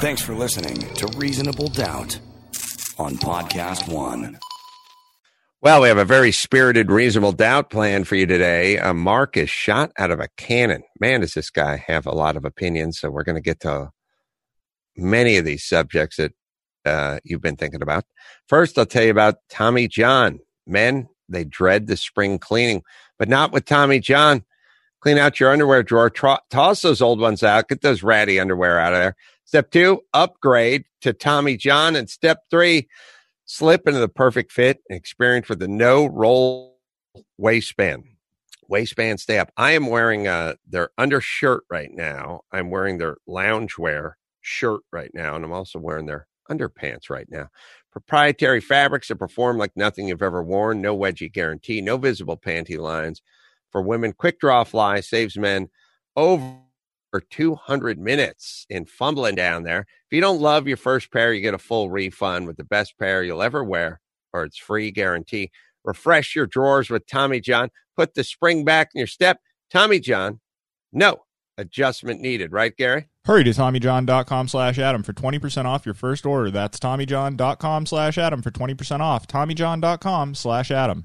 Thanks for listening to Reasonable Doubt on Podcast One. Well, we have a very spirited, Reasonable Doubt plan for you today. Mark is shot out of a cannon. Man, does this guy have a lot of opinions. So we're going to get to many of these subjects that you've been thinking about. First, I'll tell you about Tommy John. Men, they dread the spring cleaning, but not with Tommy John. Clean out your underwear drawer. Toss those old ones out. Get those ratty underwear out of there. Step 2, upgrade to Tommy John. And step 3, slip into the perfect fit and experience with the no-roll waistband. Waistband stay up. I am wearing their undershirt right now. I'm wearing their loungewear shirt right now, and I'm also wearing their underpants right now. Proprietary fabrics that perform like nothing you've ever worn. No wedgie guarantee. No visible panty lines. For women, quick draw fly saves men over 200 minutes in fumbling down there. If you don't love your first pair, you get a full refund with the best pair you'll ever wear, or it's free guarantee. Refresh your drawers with Tommy John. Put the spring back in your step. Tommy John, no adjustment needed. Right, Gary? Hurry to TommyJohn.com/Adam for 20% off your first order. That's TommyJohn.com/Adam for 20% off. TommyJohn.com/Adam.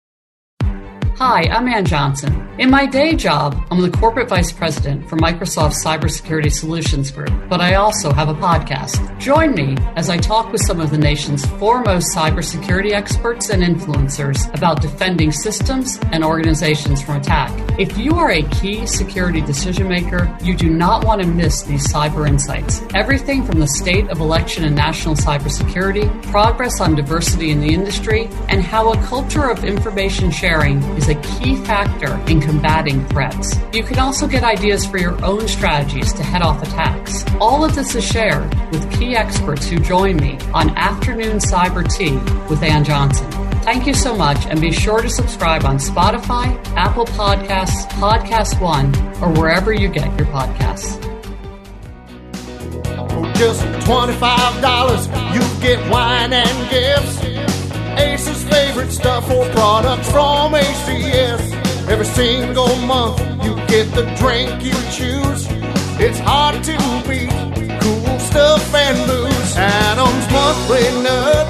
Hi, I'm Ann Johnson. In my day job, I'm the corporate vice president for Microsoft's Cybersecurity Solutions Group, but I also have a podcast. Join me as I talk with some of the nation's foremost cybersecurity experts and influencers about defending systems and organizations from attack. If you are a key security decision maker, you do not want to miss these cyber insights. Everything from the state of election and national cybersecurity, progress on diversity in the industry, and how a culture of information sharing is a key factor in combating threats. You can also get ideas for your own strategies to head off attacks. All of this is shared with key experts who join me on Afternoon Cyber Tea with Ann Johnson. Thank you so much, and be sure to subscribe on Spotify, Apple Podcasts, Podcast One, or wherever you get your podcasts. For just $25, you get wine and gifts. Ace's favorite stuff or products from ACS. Every single month you get the drink you choose. It's hard to beat cool stuff and booze. Adam's Monthly Nut.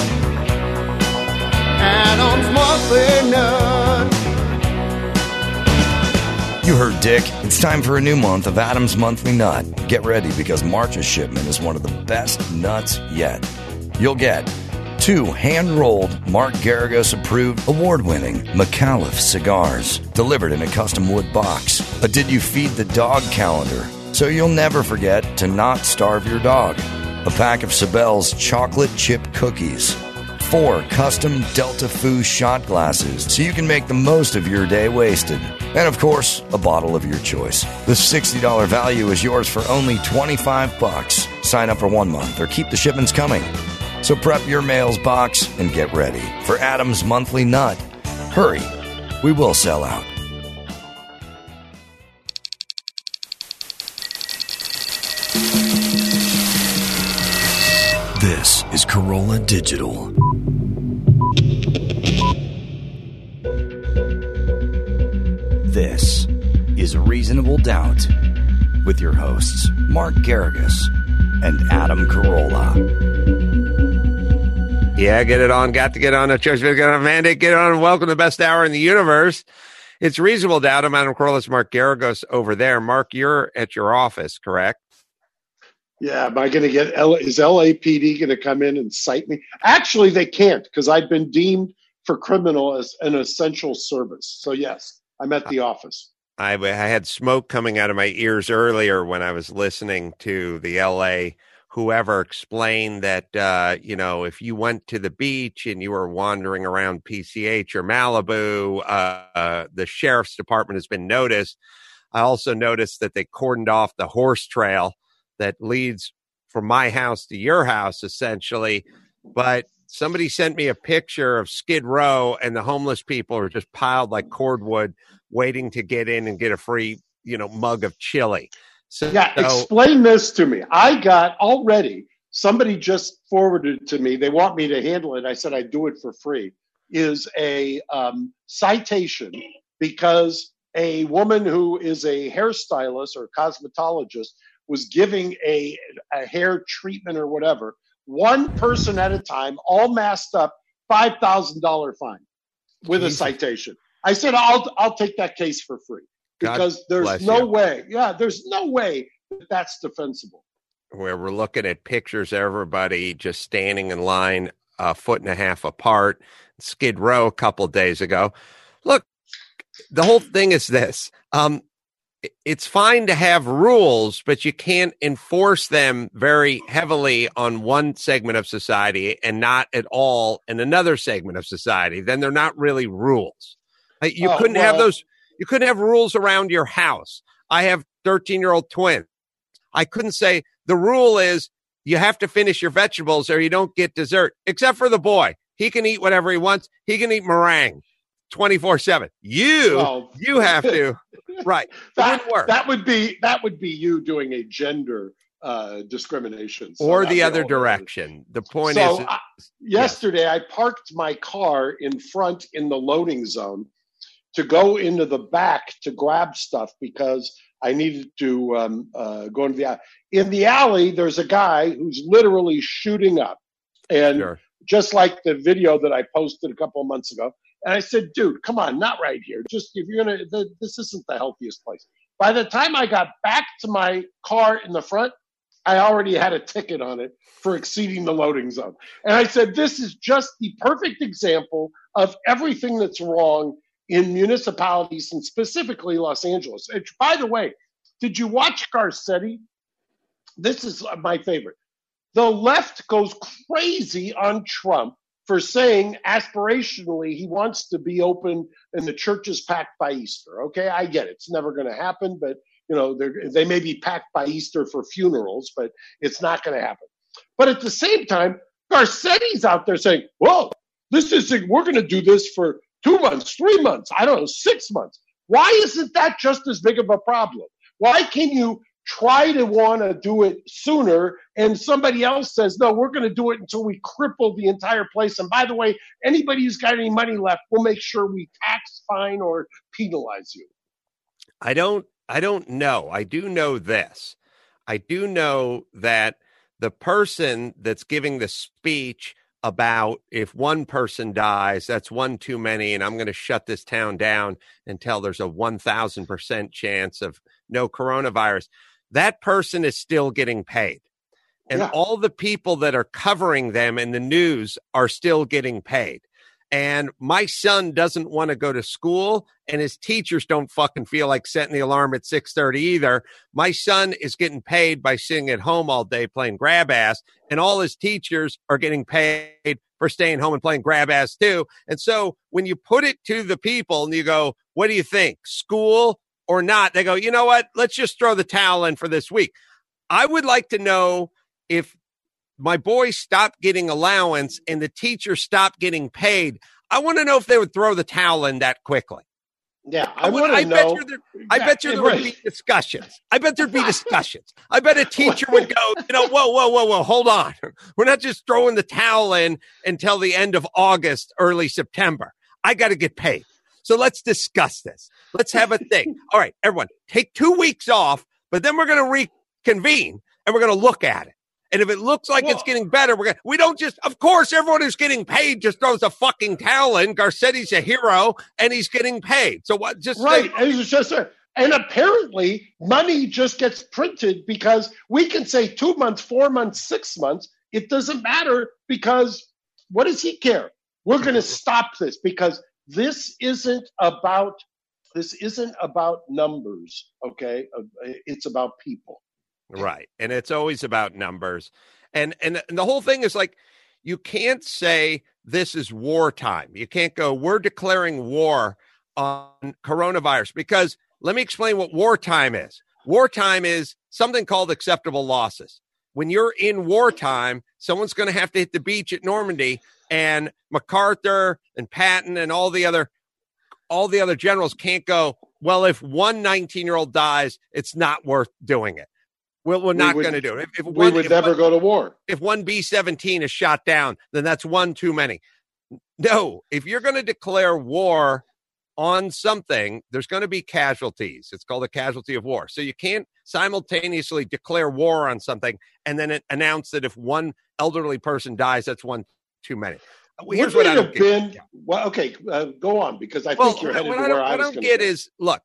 Adam's Monthly Nut. You heard Dick. It's time for a new month of Adam's Monthly Nut. Get ready because March's shipment is one of the best nuts yet. You'll get 2 hand-rolled, Mark Garagos-approved, award-winning McAuliffe cigars, delivered in a custom wood box. A Did You Feed the Dog calendar, so you'll never forget to not starve your dog. A pack of Sabelle's chocolate chip cookies. 4 custom Delta Foo shot glasses, so you can make the most of your day wasted. And of course, a bottle of your choice. The $60 value is yours for only $25. Sign up for 1 month or keep the shipments coming. So prep your mail's box and get ready for Adam's Monthly Nut. Hurry, we will sell out. This is Corolla Digital. This is Reasonable Doubt with your hosts, Mark Garagos and Adam Carolla. Yeah, get it on. Got to get on a church. Got a mandate. Get it on. Welcome to the best hour in the universe. It's Reasonable Doubt. I'm Adam Carolla. Mark Garagos over there. Mark, you're at your office, correct? Yeah. Am I going to get is LAPD going to come in and cite me? Actually, they can't because I've been deemed for criminal as an essential service. So yes, I'm at the office. I had smoke coming out of my ears earlier when I was listening to the LA whoever explained that, if you went to the beach and you were wandering around PCH or Malibu, the sheriff's department has been noticed. I also noticed that they cordoned off the horse trail that leads from my house to your house, essentially. But somebody sent me a picture of Skid Row, and the homeless people are just piled like cordwood, waiting to get in and get a free, mug of chili. So explain this to me. I got already, somebody just forwarded to me, they want me to handle it. I said I'd do it for free, is a citation because a woman who is a hairstylist or cosmetologist was giving a hair treatment or whatever, one person at a time, all masked up, $5,000 fine with a citation. I said, I'll take that case for free because there's no way. Yeah, there's no way that's defensible. Where we're looking at pictures of everybody just standing in line a foot and a half apart, Skid Row a couple days ago. Look, the whole thing is this. It's fine to have rules, but you can't enforce them very heavily on one segment of society and not at all in another segment of society. Then they're not really rules. You couldn't have those. You couldn't have rules around your house. I have 13-year-old twins. I couldn't say the rule is you have to finish your vegetables or you don't get dessert, except for the boy. He can eat whatever he wants. He can eat meringue 24/7. You have to. Right. That would be you doing a gender discrimination. So or the other direction. The point is yesterday I parked my car in front in the loading zone to go into the back to grab stuff because I needed to go into the alley. In the alley, there's a guy who's literally shooting up. And just like the video that I posted a couple of months ago, and I said, dude, come on, not right here. Just if you're going to, this isn't the healthiest place. By the time I got back to my car in the front, I already had a ticket on it for exceeding the loading zone. And I said, this is just the perfect example of everything that's wrong in municipalities and specifically Los Angeles. And by the way, did you watch Garcetti? This is my favorite. The left goes crazy on Trump for saying aspirationally he wants to be open and the church is packed by Easter. Okay, I get it. It's never going to happen, but they may be packed by Easter for funerals, but it's not going to happen. But at the same time, Garcetti's out there saying, "Whoa, we're going to do this for 2 months, 3 months, I don't know, 6 months." Why isn't that just as big of a problem? Why can you try to want to do it sooner and somebody else says, no, we're going to do it until we cripple the entire place. And by the way, anybody who's got any money left, we'll make sure we tax, fine, or penalize you. I don't know. I do know this. I do know that the person that's giving the speech about if one person dies, that's one too many, and I'm going to shut this town down until there's a 1,000% chance of no coronavirus, that person is still getting paid. And all the people that are covering them in the news are still getting paid. And my son doesn't want to go to school, and his teachers don't fucking feel like setting the alarm at 6:30 either. My son is getting paid by sitting at home all day playing grab ass, and all his teachers are getting paid for staying home and playing grab ass too. And so when you put it to the people and you go, what do you think, school or not? They go, you know what? Let's just throw the towel in for this week. I would like to know if my boys stopped getting allowance and the teachers stopped getting paid. I want to know if they would throw the towel in that quickly. Yeah, I want to know. I bet there would be discussions. I bet there'd be discussions. I bet a teacher would go, whoa, hold on. We're not just throwing the towel in until the end of August, early September. I got to get paid. So let's discuss this. Let's have a thing. All right, everyone, take 2 weeks off, but then we're going to reconvene and we're going to look at it. And if it looks like it's getting better, we don't just, of course, everyone who's getting paid just throws a fucking towel in. Garcetti's a hero and he's getting paid. So what? Just right. And apparently money just gets printed because we can say 2 months, 4 months, 6 months. It doesn't matter because what does he care? We're going to stop this because this isn't about numbers. Okay. It's about people. Right. And it's always about numbers. And the whole thing is like, you can't say this is wartime. You can't go, we're declaring war on coronavirus, because let me explain what wartime is. Wartime is something called acceptable losses. When you're in wartime, someone's going to have to hit the beach at Normandy, and MacArthur and Patton and all the other generals can't go, well, if one 19-year-old dies, it's not worth doing it. We're not going to do it. We would never go to war. If one B-17 is shot down, then that's one too many. No, if you're going to declare war on something, there's going to be casualties. It's called a casualty of war. So you can't simultaneously declare war on something and then announce that if one elderly person dies, that's one too many. Here's what I don't get. Well, okay, go on, because I think you're headed to where I was going to get is, look,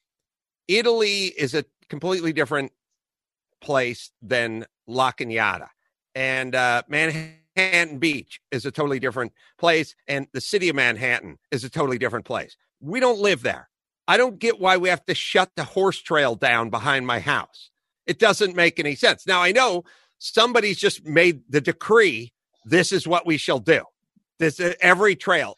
Italy is a completely different place than La Cañada, and Manhattan Beach is a totally different place, and the city of Manhattan is a totally different place. We don't live there. I don't get why we have to shut the horse trail down behind my house. It doesn't make any sense. Now, I know somebody's just made the decree, this is what we shall do. This every trail.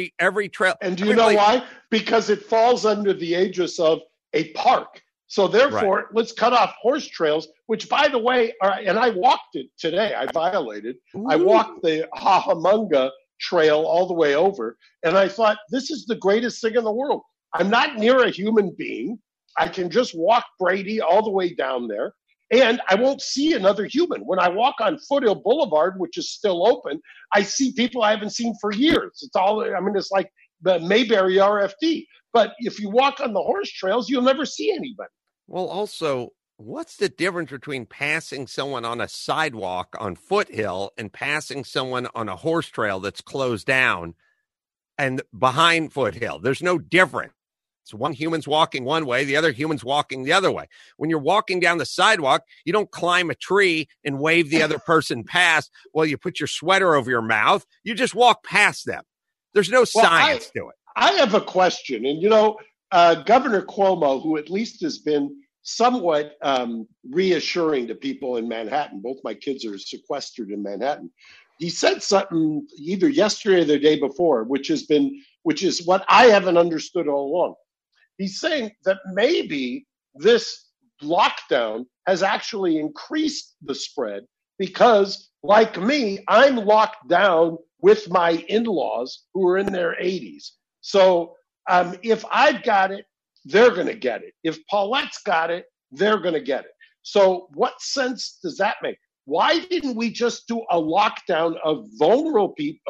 And do you know why? Because it falls under the aegis of a park. So therefore, let's cut off horse trails, which, by the way, and I walked it today. I violated. Ooh. I walked the Hahamunga Trail all the way over, and I thought, this is the greatest thing in the world. I'm not near a human being. I can just walk Brady all the way down there, and I won't see another human. When I walk on Foothill Boulevard, which is still open, I see people I haven't seen for years. It's like the Mayberry RFD. But if you walk on the horse trails, you'll never see anybody. Well, also, what's the difference between passing someone on a sidewalk on Foothill and passing someone on a horse trail that's closed down and behind Foothill? There's no difference. So one human's walking one way, the other human's walking the other way. When you're walking down the sidewalk, you don't climb a tree and wave the other person past while you put your sweater over your mouth. You just walk past them. There's no science to it. I have a question. And, Governor Cuomo, who at least has been somewhat reassuring to people in Manhattan, both my kids are sequestered in Manhattan, he said something either yesterday or the day before, which is what I haven't understood all along. He's saying that maybe this lockdown has actually increased the spread because, like me, I'm locked down with my in-laws who are in their 80s. So if I've got it, they're going to get it. If Paulette's got it, they're going to get it. So what sense does that make? Why didn't we just do a lockdown of vulnerable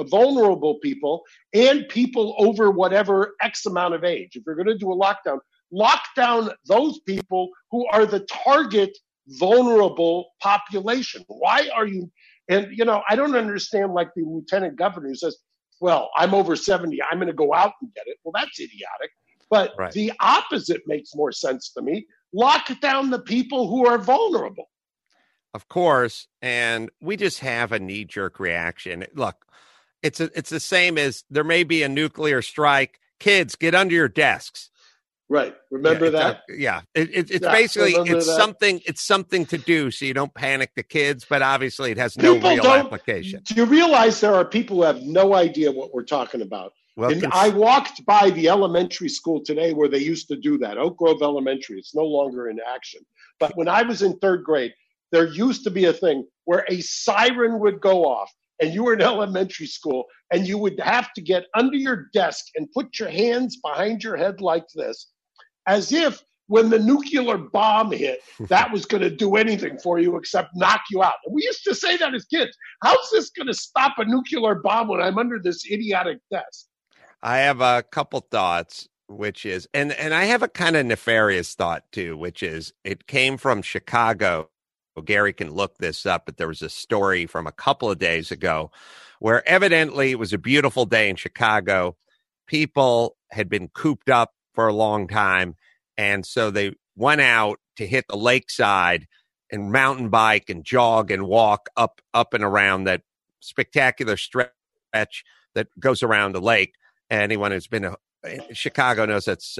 people and people over whatever X amount of age? If you're going to do a lockdown, lock down those people who are the target vulnerable population. Why are you? And, I don't understand, like the lieutenant governor who says, well, I'm over 70, I'm going to go out and get it. Well, that's idiotic. But The opposite makes more sense to me. Lock down the people who are vulnerable. Of course, and we just have a knee-jerk reaction. Look, it's the same as there may be a nuclear strike. Kids, get under your desks. Right. Remember that? It's basically it's something to do so you don't panic the kids, but obviously it has no real application. Do you realize there are people who have no idea what we're talking about? Well, and I walked by the elementary school today where they used to do that, Oak Grove Elementary. It's no longer in action. But when I was in third grade, there used to be a thing where a siren would go off and you were in elementary school and you would have to get under your desk and put your hands behind your head like this, as if when the nuclear bomb hit, that was going to do anything for you except knock you out. And we used to say that as kids. How's this going to stop a nuclear bomb when I'm under this idiotic desk? I have a couple thoughts, which is, and I have a kind of nefarious thought too, which is it came from Chicago. Well, Gary can look this up, but there was a story from a couple of days ago where evidently it was a beautiful day in Chicago. People had been cooped up for a long time, and so they went out to hit the lakeside and mountain bike and jog and walk up and around that spectacular stretch that goes around the lake. Anyone who's been to Chicago knows it's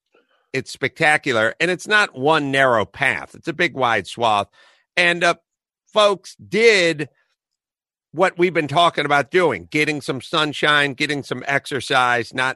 spectacular, and it's not one narrow path. It's a big, wide swath. And folks did what we've been talking about doing, getting some sunshine, getting some exercise, not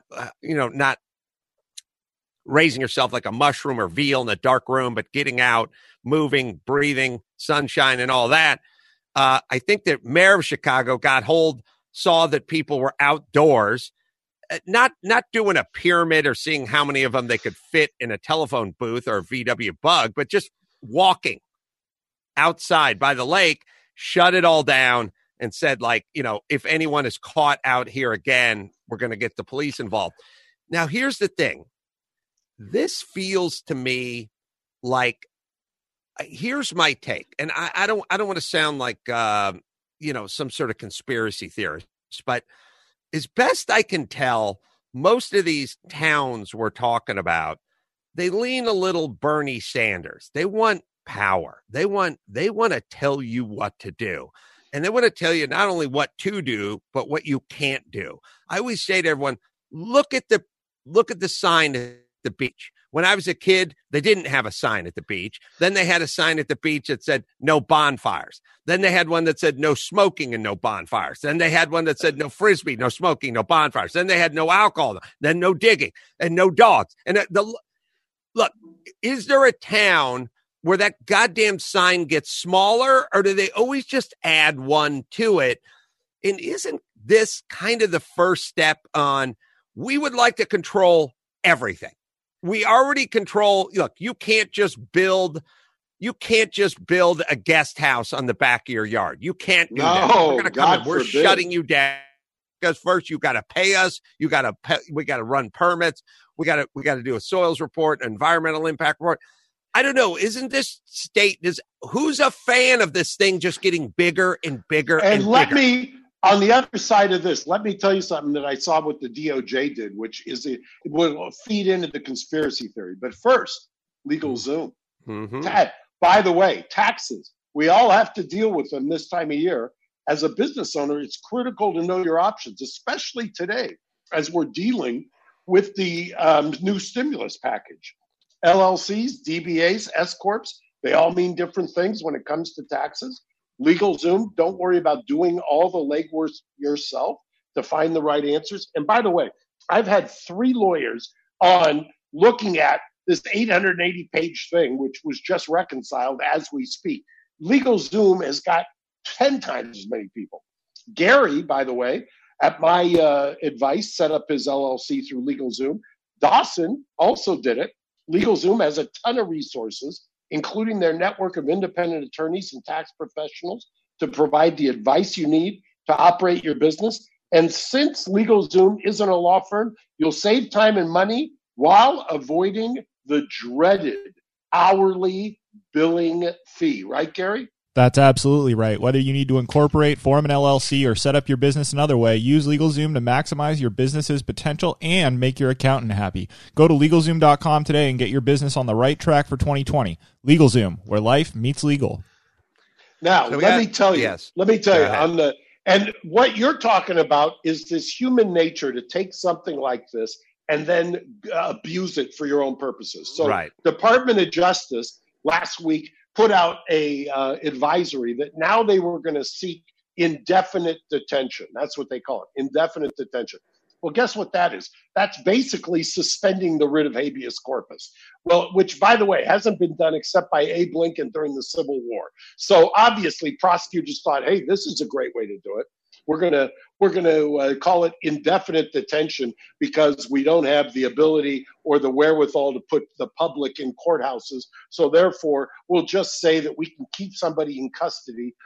raising yourself like a mushroom or veal in a dark room, but getting out, moving, breathing, sunshine and all that. I think that Mayor of Chicago saw that people were outdoors, not doing a pyramid or seeing how many of them they could fit in a telephone booth or a VW Bug, but just walking outside by the lake, shut it all down and said, if anyone is caught out here again, we're going to get the police involved. Now, here's the thing. This feels to me like, here's my take. And I don't want to sound like, some sort of conspiracy theorist, but as best I can tell, most of these towns we're talking about, they lean a little Bernie Sanders. They want power. They want to tell you what to do. And they want to tell you not only what to do, but what you can't do. I always say to everyone, look at the sign at the beach. When I was a kid, they didn't have a sign at the beach. Then they had a sign at the beach that said no bonfires. Then they had one that said no smoking and no bonfires. Then they had one that said no frisbee, no smoking, no bonfires. Then they had no alcohol, then no digging and no dogs. And look, is there a town where that goddamn sign gets smaller, or do they always just add one to it? And isn't this kind of the first step on, we would like to control everything? We already control. Look, you can't just build a guest house on the back of your yard. You can't do that. We're going to come in. We're shutting you down because first you got to pay us. We got to run permits. We got to do a soils report, an environmental impact report. I don't know. Isn't this state, who's a fan of this thing just getting bigger and bigger and bigger? On the other side of this, let me tell you something that I saw what the DOJ did, which is it will feed into the conspiracy theory. But first, LegalZoom. Mm-hmm. By the way, taxes. We all have to deal with them this time of year. As a business owner, it's critical to know your options, especially today as we're dealing with the new stimulus package. LLCs, DBAs, S-Corps, they all mean different things when it comes to taxes. LegalZoom, don't worry about doing all the legwork yourself to find the right answers. And by the way, I've had 3 lawyers on looking at this 880-page thing, which was just reconciled as we speak. LegalZoom has got 10 times as many people. Gary, by the way, at my advice, set up his LLC through LegalZoom. Dawson also did it. LegalZoom has a ton of resources, including their network of independent attorneys and tax professionals to provide the advice you need to operate your business. And since LegalZoom isn't a law firm, you'll save time and money while avoiding the dreaded hourly billing fee. Right, Gary? That's absolutely right. Whether you need to incorporate, form an LLC, or set up your business another way, use LegalZoom to maximize your business's potential and make your accountant happy. Go to LegalZoom.com today and get your business on the right track for 2020. LegalZoom, where life meets legal. Now, let me tell you, and what you're talking about is this human nature to take something like this and then abuse it for your own purposes. So right. Department of Justice last week put out a advisory that now they were going to seek indefinite detention. That's what they call it, indefinite detention. Well, guess what that is? That's basically suspending the writ of habeas corpus. Well, which, by the way, hasn't been done except by Abe Lincoln during the Civil War. So obviously, prosecutors thought, hey, this is a great way to do it. We're gonna call it indefinite detention because we don't have the ability or the wherewithal to put the public in courthouses. So therefore, we'll just say that we can keep somebody in custody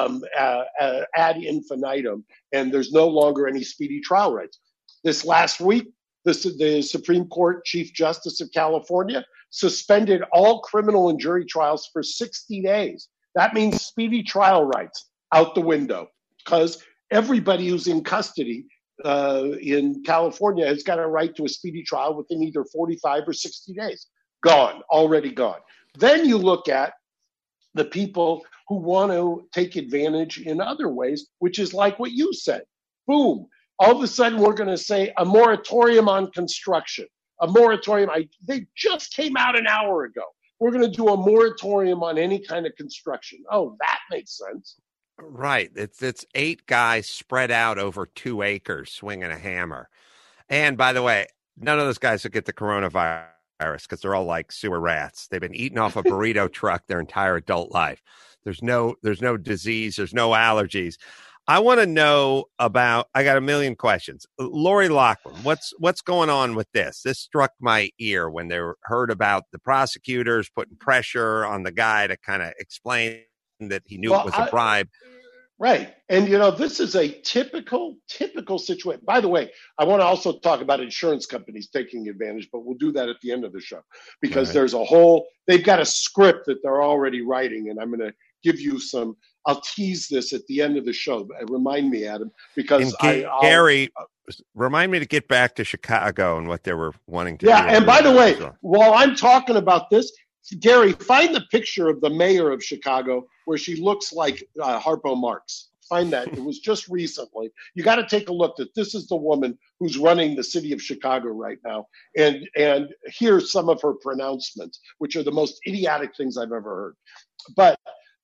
ad infinitum, and there's no longer any speedy trial rights. This last week, the Supreme Court Chief Justice of California suspended all criminal and jury trials for 60 days. That means speedy trial rights out the window because everybody who's in custody in California has got a right to a speedy trial within either 45 or 60 days. Gone, already gone. Then you look at the people who want to take advantage in other ways, which is like what you said. Boom. All of a sudden, we're going to say a moratorium on construction. A moratorium. They just came out an hour ago. We're going to do a moratorium on any kind of construction. Oh, that makes sense. Right. It's 8 guys spread out over 2 acres swinging a hammer. And by the way, none of those guys will get the coronavirus because they're all like sewer rats. They've been eating off a burrito truck their entire adult life. There's no disease. There's no allergies. I want to know about, I got a million questions. Lori Loughlin, what's going on with this? This struck my ear when they heard about the prosecutors putting pressure on the guy to kind of explain that he knew it was a bribe. Right. And, this is a typical situation. By the way, I want to also talk about insurance companies taking advantage, but we'll do that at the end of the show because Right. they've got a script that they're already writing. And I'm going to give you I'll tease this at the end of the show. Remind me, Adam, because Gary, remind me to get back to Chicago and what they were wanting to do. Yeah. And by the way, while I'm talking about this, Gary, find the picture of the mayor of Chicago where she looks like Harpo Marx. Find that. It was just recently. You got to take a look that this is the woman who's running the city of Chicago right now. And hear some of her pronouncements, which are the most idiotic things I've ever heard. But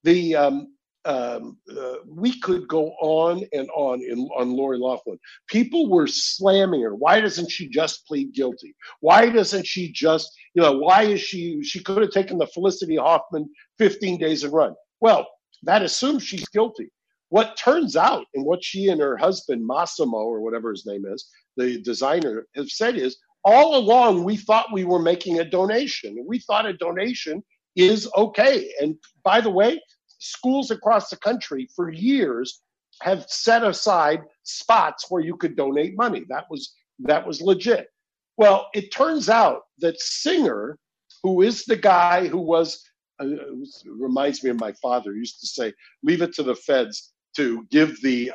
we could go on and on Lori Loughlin. People were slamming her. Why doesn't she just plead guilty? Why doesn't she just, why is she could have taken the Felicity Huffman 15 days and run. Well, that assumes she's guilty. What turns out, and what she and her husband, Massimo, or whatever his name is, the designer, have said is, all along we thought we were making a donation. We thought a donation is okay. And by the way, schools across the country for years have set aside spots where you could donate money. That was legit. Well, it turns out that Singer, who is the guy who was, reminds me of my father, used to say, leave it to the feds to give the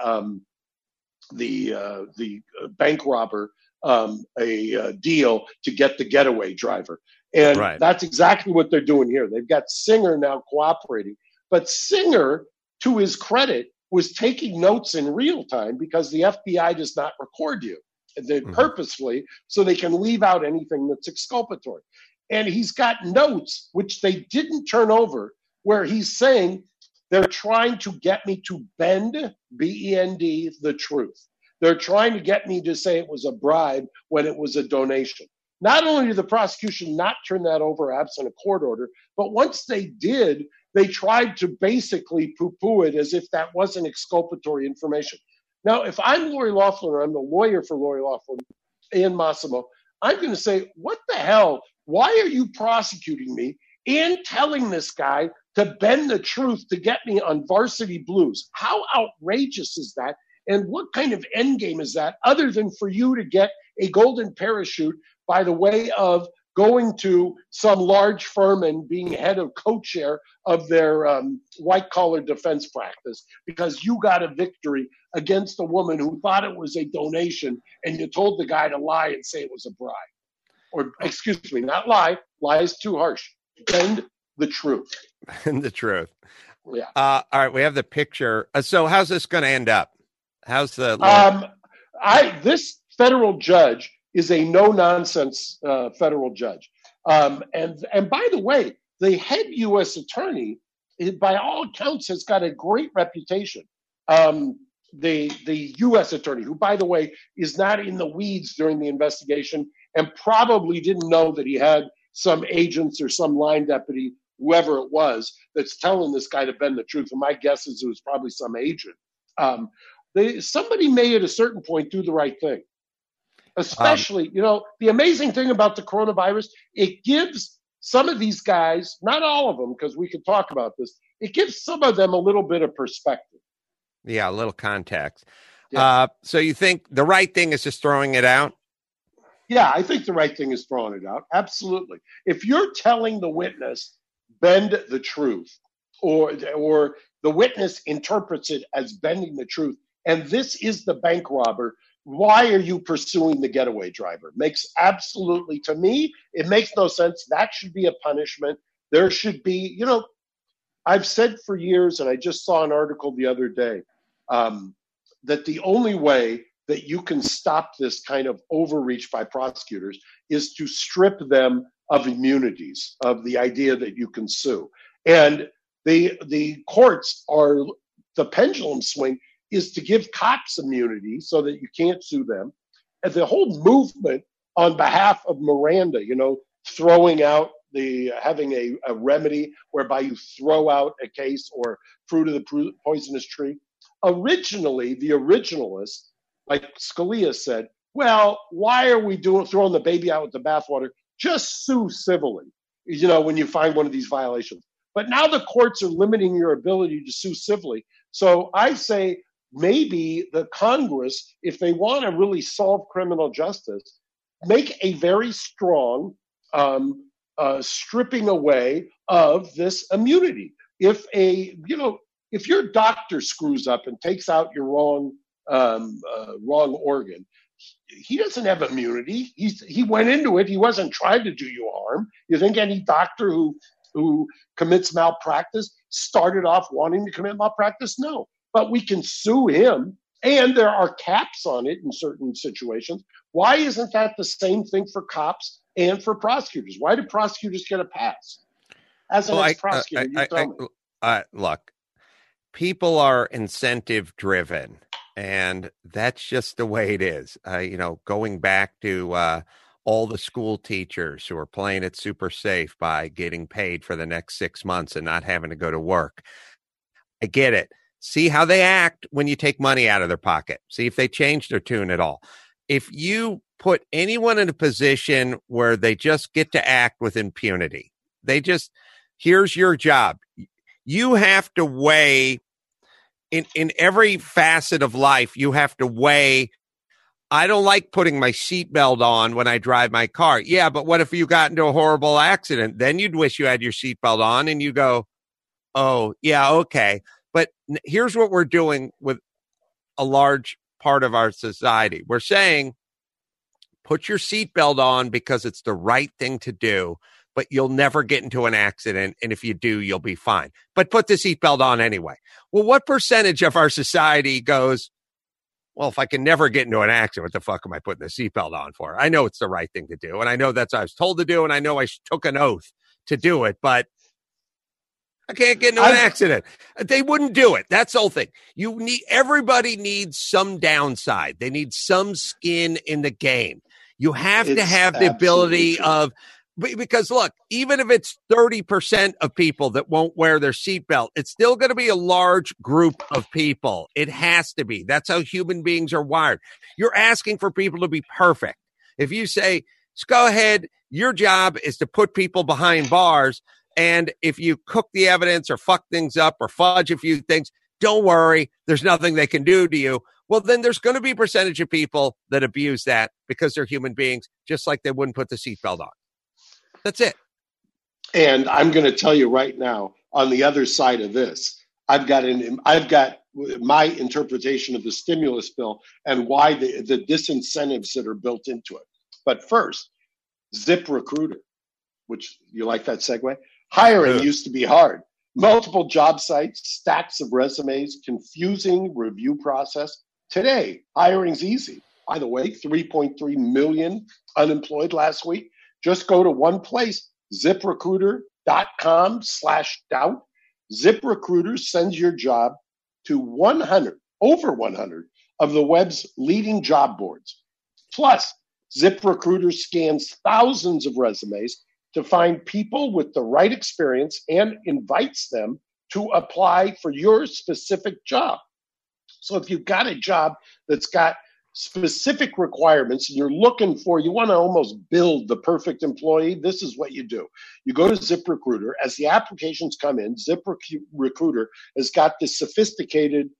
bank robber a deal to get the getaway driver. And That's exactly what they're doing here. They've got Singer now cooperating. But Singer, to his credit, was taking notes in real time because the FBI does not record you purposefully so they can leave out anything that's exculpatory. And he's got notes, which they didn't turn over, where he's saying they're trying to get me to bend, B-E-N-D, the truth. They're trying to get me to say it was a bribe when it was a donation. Not only did the prosecution not turn that over absent a court order, but once they did, they tried to basically poo-poo it as if that wasn't exculpatory information. Now, if I'm Lori Loughlin, or I'm the lawyer for Lori Loughlin and Massimo, I'm going to say, what the hell? Why are you prosecuting me and telling this guy to bend the truth to get me on Varsity Blues? How outrageous is that? And what kind of endgame is that, other than for you to get a golden parachute by the way of going to some large firm and being head of co-chair of their white-collar defense practice because you got a victory against a woman who thought it was a donation and you told the guy to lie and say it was a bribe? Or, excuse me, not lie. Lie is too harsh. Bend the truth. Bend the truth. Yeah. All right, we have the picture. So how's this going to end up? How's the... This federal judge is a no-nonsense federal judge. And by the way, the head U.S. attorney, by all accounts, has got a great reputation. The U.S. attorney, who, by the way, is not in the weeds during the investigation and probably didn't know that he had some agents or some line deputy, whoever it was, that's telling this guy to bend the truth. And my guess is it was probably some agent. Somebody may at a certain point do the right thing. Especially, the amazing thing about the coronavirus, it gives some of these guys, not all of them, because we could talk about this, it gives some of them a little bit of perspective. Yeah, a little context. Yeah. So you think the right thing is just throwing it out? Yeah, I think the right thing is throwing it out. Absolutely. If you're telling the witness, bend the truth, or the witness interprets it as bending the truth, and this is the bank robber, why are you pursuing the getaway driver? Makes absolutely, to me, it makes no sense. That should be a punishment. There should be, I've said for years, and I just saw an article the other day, that the only way that you can stop this kind of overreach by prosecutors is to strip them of immunities, of the idea that you can sue. And the courts are, the pendulum swing is to give cops immunity so that you can't sue them. And the whole movement on behalf of Miranda, throwing out having a remedy whereby you throw out a case or fruit of the poisonous tree. Originally, the originalists, like Scalia said, well, why are we throwing the baby out with the bathwater? Just sue civilly, when you find one of these violations. But now the courts are limiting your ability to sue civilly. So I say maybe the Congress, if they want to really solve criminal justice, make a very strong stripping away of this immunity. If your doctor screws up and takes out your wrong organ, he doesn't have immunity. He went into it. He wasn't trying to do you harm. You think any doctor who commits malpractice started off wanting to commit malpractice? No. But we can sue him, and there are caps on it in certain situations. Why isn't that the same thing for cops and for prosecutors? Why do prosecutors get a pass? As an ex-prosecutor, you tell me. Look, people are incentive driven, and that's just the way it is. Going back to all the school teachers who are playing it super safe by getting paid for the next 6 months and not having to go to work. I get it. See how they act when you take money out of their pocket. See if they change their tune at all. If you put anyone in a position where they just get to act with impunity, here's your job. You have to weigh in every facet of life. You have to weigh, I don't like putting my seatbelt on when I drive my car. Yeah, but what if you got into a horrible accident? Then you'd wish you had your seatbelt on and you go, oh, yeah, okay. But here's what we're doing with a large part of our society. We're saying, put your seatbelt on because it's the right thing to do, but you'll never get into an accident. And if you do, you'll be fine. But put the seatbelt on anyway. Well, what percentage of our society goes, well, if I can never get into an accident, what the fuck am I putting the seatbelt on for? I know it's the right thing to do. And I know that's what I was told to do. And I know I took an oath to do it, but I can't get into an accident. They wouldn't do it. That's the whole thing. Everybody needs some downside. They need some skin in the game. You have to have the ability of, because look, even if it's 30% of people that won't wear their seatbelt, it's still going to be a large group of people. It has to be. That's how human beings are wired. You're asking for people to be perfect. If you say, go ahead, your job is to put people behind bars. And if you cook the evidence or fuck things up or fudge a few things, don't worry, there's nothing they can do to you. Well, then there's going to be a percentage of people that abuse that because they're human beings, just like they wouldn't put the seatbelt on. That's it. And I'm going to tell you right now, on the other side of this, I've got my interpretation of the stimulus bill and why the disincentives that are built into it. But first, ZipRecruiter, which you like that segue? Hiring used to be hard. Multiple job sites, stacks of resumes, confusing review process. Today, hiring's easy. By the way, 3.3 million unemployed last week. Just go to one place, ZipRecruiter.com/doubt. ZipRecruiter sends your job to over 100 of the web's leading job boards. Plus, ZipRecruiter scans thousands of resumes to find people with the right experience and invites them to apply for your specific job. So if you've got a job that's got specific requirements and you want to almost build the perfect employee, this is what you do. You go to ZipRecruiter. As the applications come in, ZipRecruiter has got this sophisticated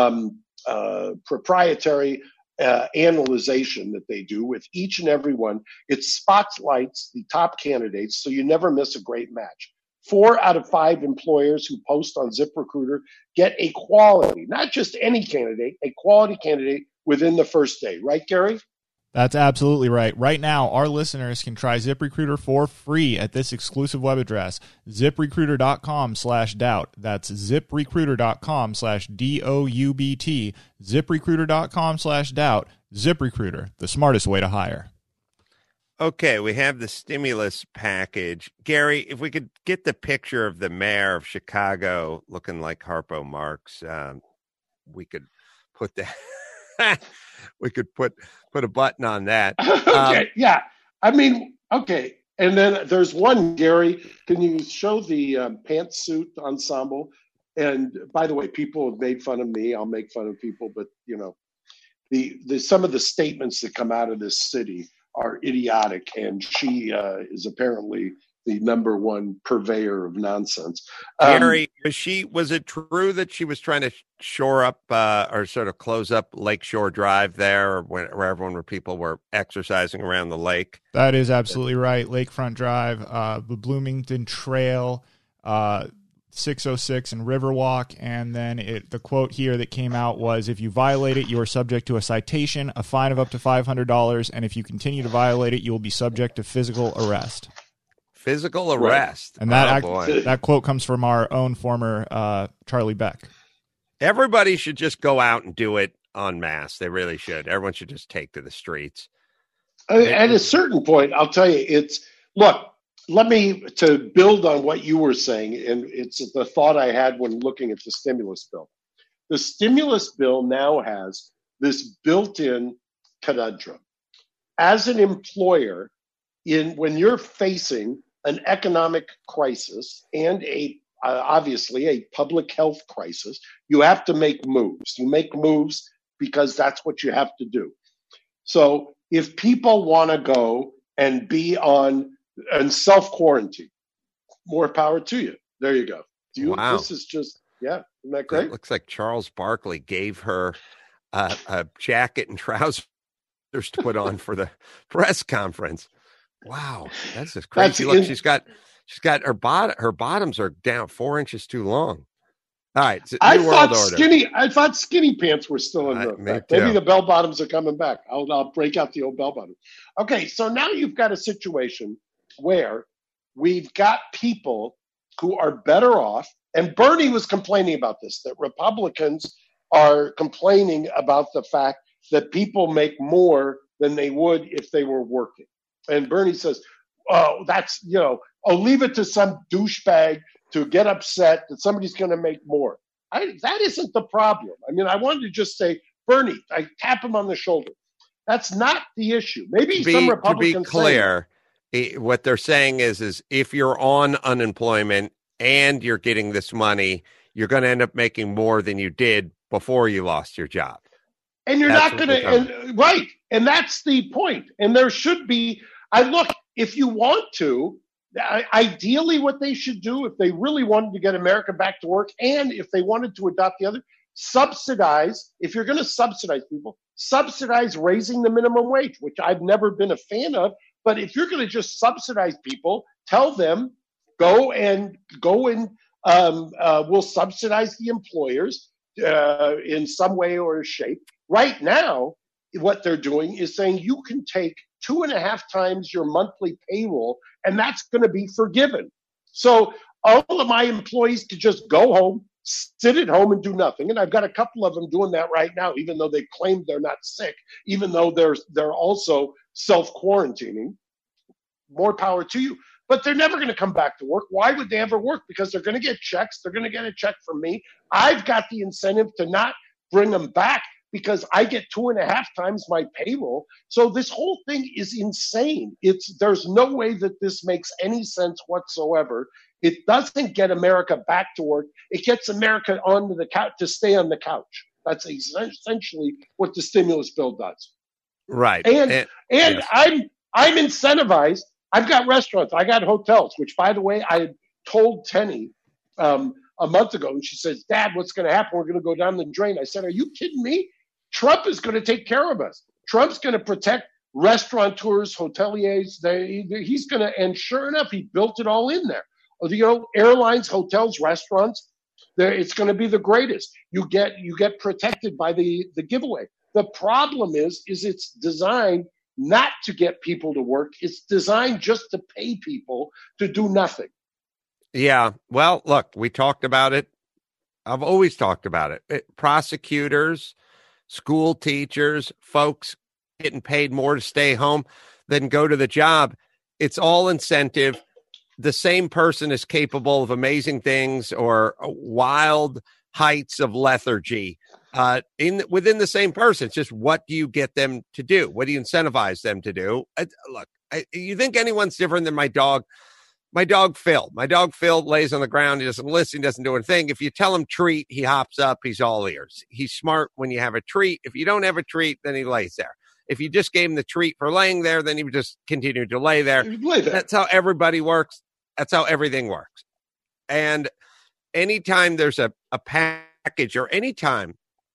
proprietary analyzation that they do with each and every one. It spotlights the top candidates so you never miss a great match. 4 out of 5 employers who post on ZipRecruiter get a quality, not just any candidate, a quality candidate within the first day. Right, Gary? That's absolutely right. Right now, our listeners can try ZipRecruiter for free at this exclusive web address, ZipRecruiter.com/doubt. That's ZipRecruiter.com/DOUBT. ZipRecruiter.com/doubt. ZipRecruiter, the smartest way to hire. Okay, we have the stimulus package. Gary, if we could get the picture of the mayor of Chicago looking like Harpo Marx, we could put that. We could put a button on that. Okay, yeah. I mean, okay. And then there's one, Gary. Can you show the pantsuit ensemble? And by the way, people have made fun of me. I'll make fun of people, but you know, the some of the statements that come out of this city are idiotic. And she is apparently the number one purveyor of nonsense. Gary, was it true that she was trying to shore up or sort of close up Lakeshore Drive there, or where people were exercising around the lake? That is absolutely right. Lakefront Drive, the Bloomington Trail, 606 and Riverwalk, and then the quote here that came out was, if you violate it, you are subject to a citation, a fine of up to $500, and if you continue to violate it, you will be subject to physical arrest. Physical arrest. And that quote comes from our own former Charlie Beck. Everybody should just go out and do it en masse. They really should. Everyone should just take to the streets. At a certain point, I'll tell you, to build on what you were saying, and it's the thought I had when looking at the stimulus bill. The stimulus bill now has this built-in conundrum. As an employer, when you're facing an economic crisis and obviously a public health crisis, you have to make moves. You make moves because that's what you have to do. So if people want to go and be and self-quarantine, more power to you. There you go. Wow. This is just, isn't that great? It looks like Charles Barkley gave her a jacket and trousers to put on for the press conference. Wow, that's just crazy. Look, she's got her bottoms are down 4 inches too long. All right, I thought skinny pants were still in effect. Maybe the bell bottoms are coming back. I'll break out the old bell bottom. Okay, so now you've got a situation where we've got people who are better off, and Bernie was complaining about this, that Republicans are complaining about the fact that people make more than they would if they were working. And Bernie says, leave it to some douchebag to get upset that somebody's going to make more. That isn't the problem. I mean, I wanted to just say, Bernie, I tap him on the shoulder. That's not the issue. Maybe some Republicans to be clear, what they're saying is if you're on unemployment and you're getting this money, you're going to end up making more than you did before you lost your job. And you're not going to, right. And that's the point. And there should be, if you want to, ideally what they should do, if they really wanted to get America back to work, and if they wanted to adopt the other, subsidize, if you're going to subsidize people, subsidize raising the minimum wage, which I've never been a fan of. But if you're going to just subsidize people, tell them, go and we'll subsidize the employers in some way or shape. Right now, what they're doing is saying you can take 2.5 times your monthly payroll, and that's going to be forgiven. So all of my employees could just go home, sit at home and do nothing. And I've got a couple of them doing that right now, even though they claim they're not sick, even though they're also self-quarantining. More power to you. But they're never going to come back to work. Why would they ever work? Because they're going to get checks. They're going to get a check from me. I've got the incentive to not bring them back because I get 2.5 times my payroll. So this whole thing is insane. There's no way that this makes any sense whatsoever. It doesn't get America back to work. It gets America onto the couch to stay on the couch. That's essentially what the stimulus bill does. Right. And yes. I'm incentivized. I've got restaurants. I got hotels, which, by the way, I had told Tenny a month ago. And she says, Dad, what's going to happen? We're going to go down the drain. I said, are you kidding me? Trump is going to take care of us. Trump's going to protect restaurateurs, hoteliers. He's going to, and sure enough, he built it all in there. Airlines, hotels, restaurants. It's going to be the greatest. You get protected by the giveaway. The problem is it's designed not to get people to work. It's designed just to pay people to do nothing. Yeah. Well, look, we talked about it. I've always talked about it. Prosecutors, school teachers, folks getting paid more to stay home than go to the job. It's all incentive. The same person is capable of amazing things or wild heights of lethargy within the same person. It's just, what do you get them to do? What do you incentivize them to do? You think anyone's different than my dog? My dog, Phil. My dog, Phil, lays on the ground. He doesn't listen. He doesn't do anything. If you tell him treat, he hops up. He's all ears. He's smart when you have a treat. If you don't have a treat, then he lays there. If you just gave him the treat for laying there, then he would just continue to lay there. That's how everybody works. That's how everything works. And anytime there's a package, or anytime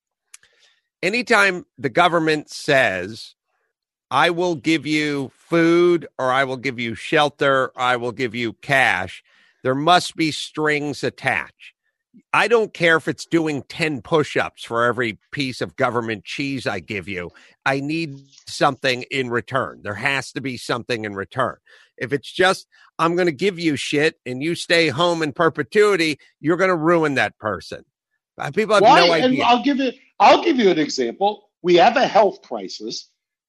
the government says, I will give you food, or I will give you shelter, or I will give you cash, there must be strings attached. I don't care if it's doing 10 push-ups for every piece of government cheese I give you. I need something in return. There has to be something in return. If it's just, I'm going to give you shit and you stay home in perpetuity, you're going to ruin that person. People have no idea. And I'll give you an example. We have a health crisis.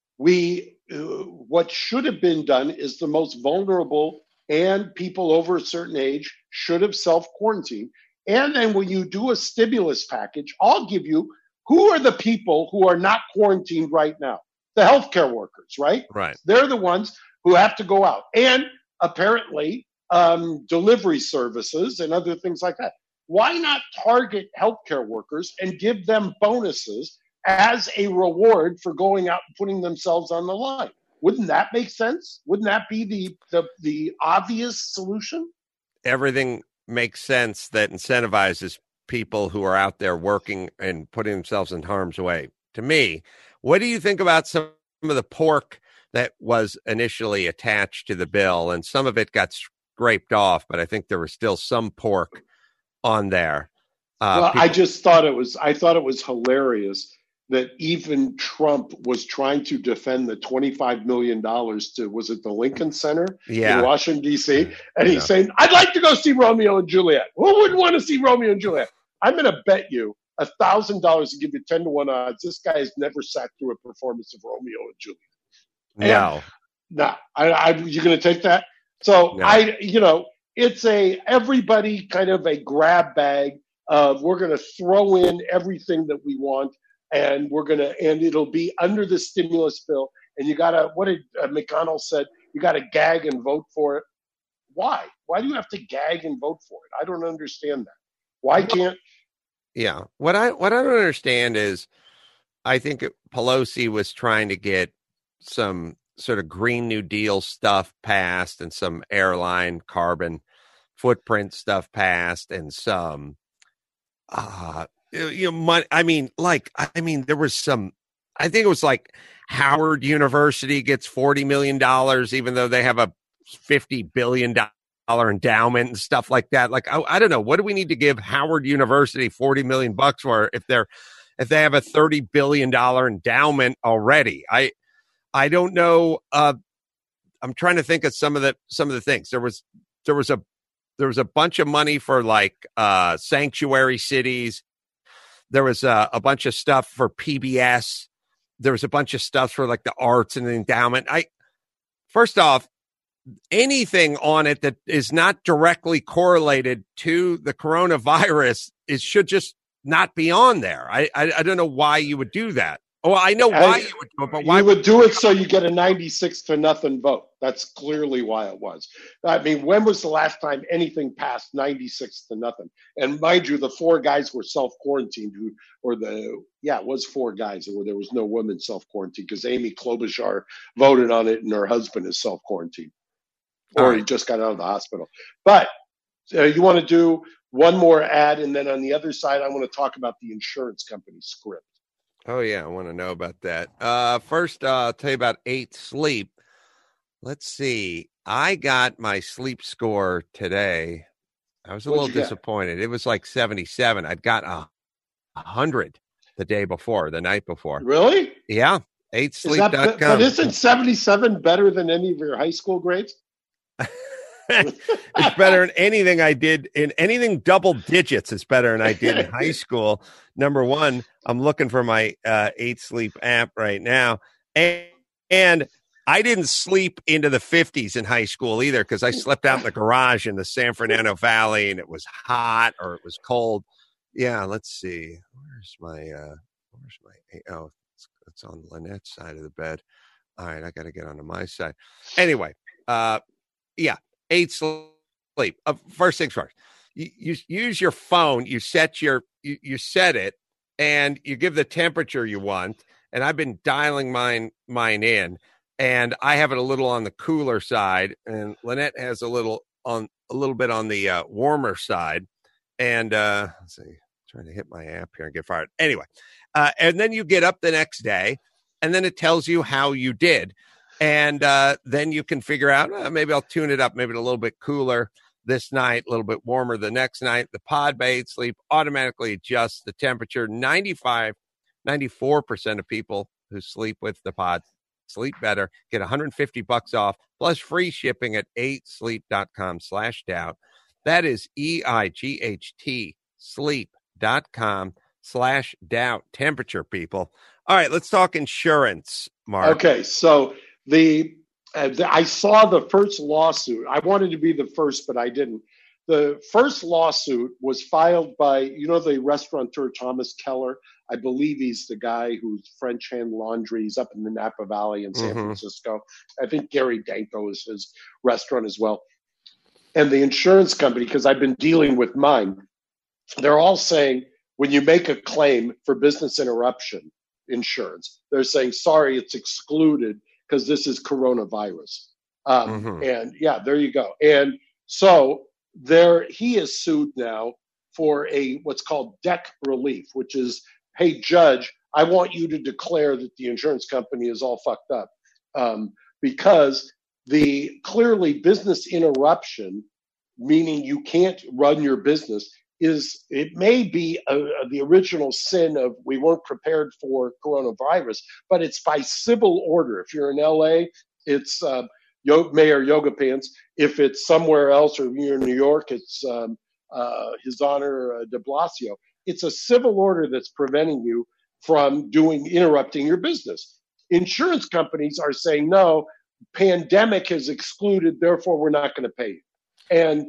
What should have been done is the most vulnerable and people over a certain age should have self-quarantined. And then when you do a stimulus package, I'll give you, who are the people who are not quarantined right now? The healthcare workers, right? Right. They're the ones who have to go out. And apparently delivery services and other things like that. Why not target healthcare workers and give them bonuses as a reward for going out and putting themselves on the line? Wouldn't that make sense? Wouldn't that be the obvious solution? Everything makes sense that incentivizes people who are out there working and putting themselves in harm's way. To me, what do you think about some of the pork that was initially attached to the bill? And some of it got scraped off, but I think there was still some pork on there. I thought it was hilarious that even Trump was trying to defend the $25 million to, was it the Lincoln Center in Washington, D.C.? And he's saying, I'd like to go see Romeo and Juliet. Who wouldn't want to see Romeo and Juliet? I'm going to bet you $1,000 to give you 10-1 odds. This guy has never sat through a performance of Romeo and Juliet. You're going to take that? So it's everybody kind of a grab bag of, we're going to throw in everything that we want. And it'll be under the stimulus bill. And you gotta, what did McConnell said? You gotta gag and vote for it. Why? Why do you have to gag and vote for it? I don't understand that. Why can't? Yeah. What I don't understand is, I think Pelosi was trying to get some sort of Green New Deal stuff passed, and some airline carbon footprint stuff passed, and some, money. There was some, I think it was like Howard University gets $40 million, even though they have a $50 billion endowment and stuff like that. Like, I don't know. What do we need to give Howard University $40 million for if they have a $30 billion endowment already? I don't know. I'm trying to think of some of the things. There was a bunch of money for like sanctuary cities. There was a bunch of stuff for PBS. There was a bunch of stuff for like the arts and the endowment. First off, anything on it that is not directly correlated to the coronavirus should just not be on there. I don't know why you would do that. Oh, I know why you would do it, but why you would do it so you get a 96-0 vote? That's clearly why it was. I mean, when was the last time anything passed 96-0? And mind you, the four guys were self-quarantined. It was four guys. There was no women self-quarantined because Amy Klobuchar voted on it, and her husband is self-quarantined, or he just got out of the hospital. But you want to do one more ad, and then on the other side, I want to talk about the insurance company Script. Oh, yeah, I want to know about that. First, I'll tell you about 8 Sleep. Let's see. I got my sleep score today. I was a little disappointed. It was like 77. I'd got 100 the night before. Really? Yeah. 8sleep.com. But isn't 77 better than any of your high school grades? It's better than anything I did in anything double digits. It's better than I did in high school. Number one, I'm looking for my 8 Sleep app right now. And I didn't sleep into the 50s in high school either, because I slept out in the garage in the San Fernando Valley, and it was hot or it was cold. Yeah, let's see. Where's my it's on Lynette's side of the bed. All right, I got to get onto my side. Anyway, 8 Sleep. First things first. You use your phone. You set it, and you give the temperature you want. And I've been dialing mine in, and I have it a little on the cooler side, and Lynette has a little on a little bit on the warmer side. And let's see, trying to hit my app here and get fired. Anyway, and then you get up the next day, and then it tells you how you did. And then you can figure out, maybe I'll tune it up, maybe a little bit cooler this night, a little bit warmer the next night. The Pod Made Sleep automatically adjusts the temperature. 94% of people who sleep with the Pod sleep better, get $150 off, plus free shipping at 8sleep.com/doubt. That is EIGHT sleep.com/doubt. Temperature, people. All right, let's talk insurance, Mark. Okay, so I saw the first lawsuit. I wanted to be the first, but I didn't. The first lawsuit was filed by, the restaurateur Thomas Keller. I believe he's the guy who's French Hand Laundry. He's up in the Napa Valley in San Francisco. I think Gary Danko is his restaurant as well. And the insurance company, because I've been dealing with mine, they're all saying when you make a claim for business interruption insurance, they're saying, sorry, it's excluded because this is coronavirus. And yeah, there you go. And so he is sued now for what's called deck relief, which is, hey, judge, I want you to declare that the insurance company is all fucked up because the clearly business interruption, meaning you can't run your business, it may be the original sin of we weren't prepared for coronavirus, but it's by civil order. If you're in LA, it's Mayor Yoga Pants. If it's somewhere else or you're in New York, it's His Honor de Blasio. It's a civil order that's preventing you from interrupting your business. Insurance companies are saying, no, pandemic is excluded, therefore we're not going to pay you. And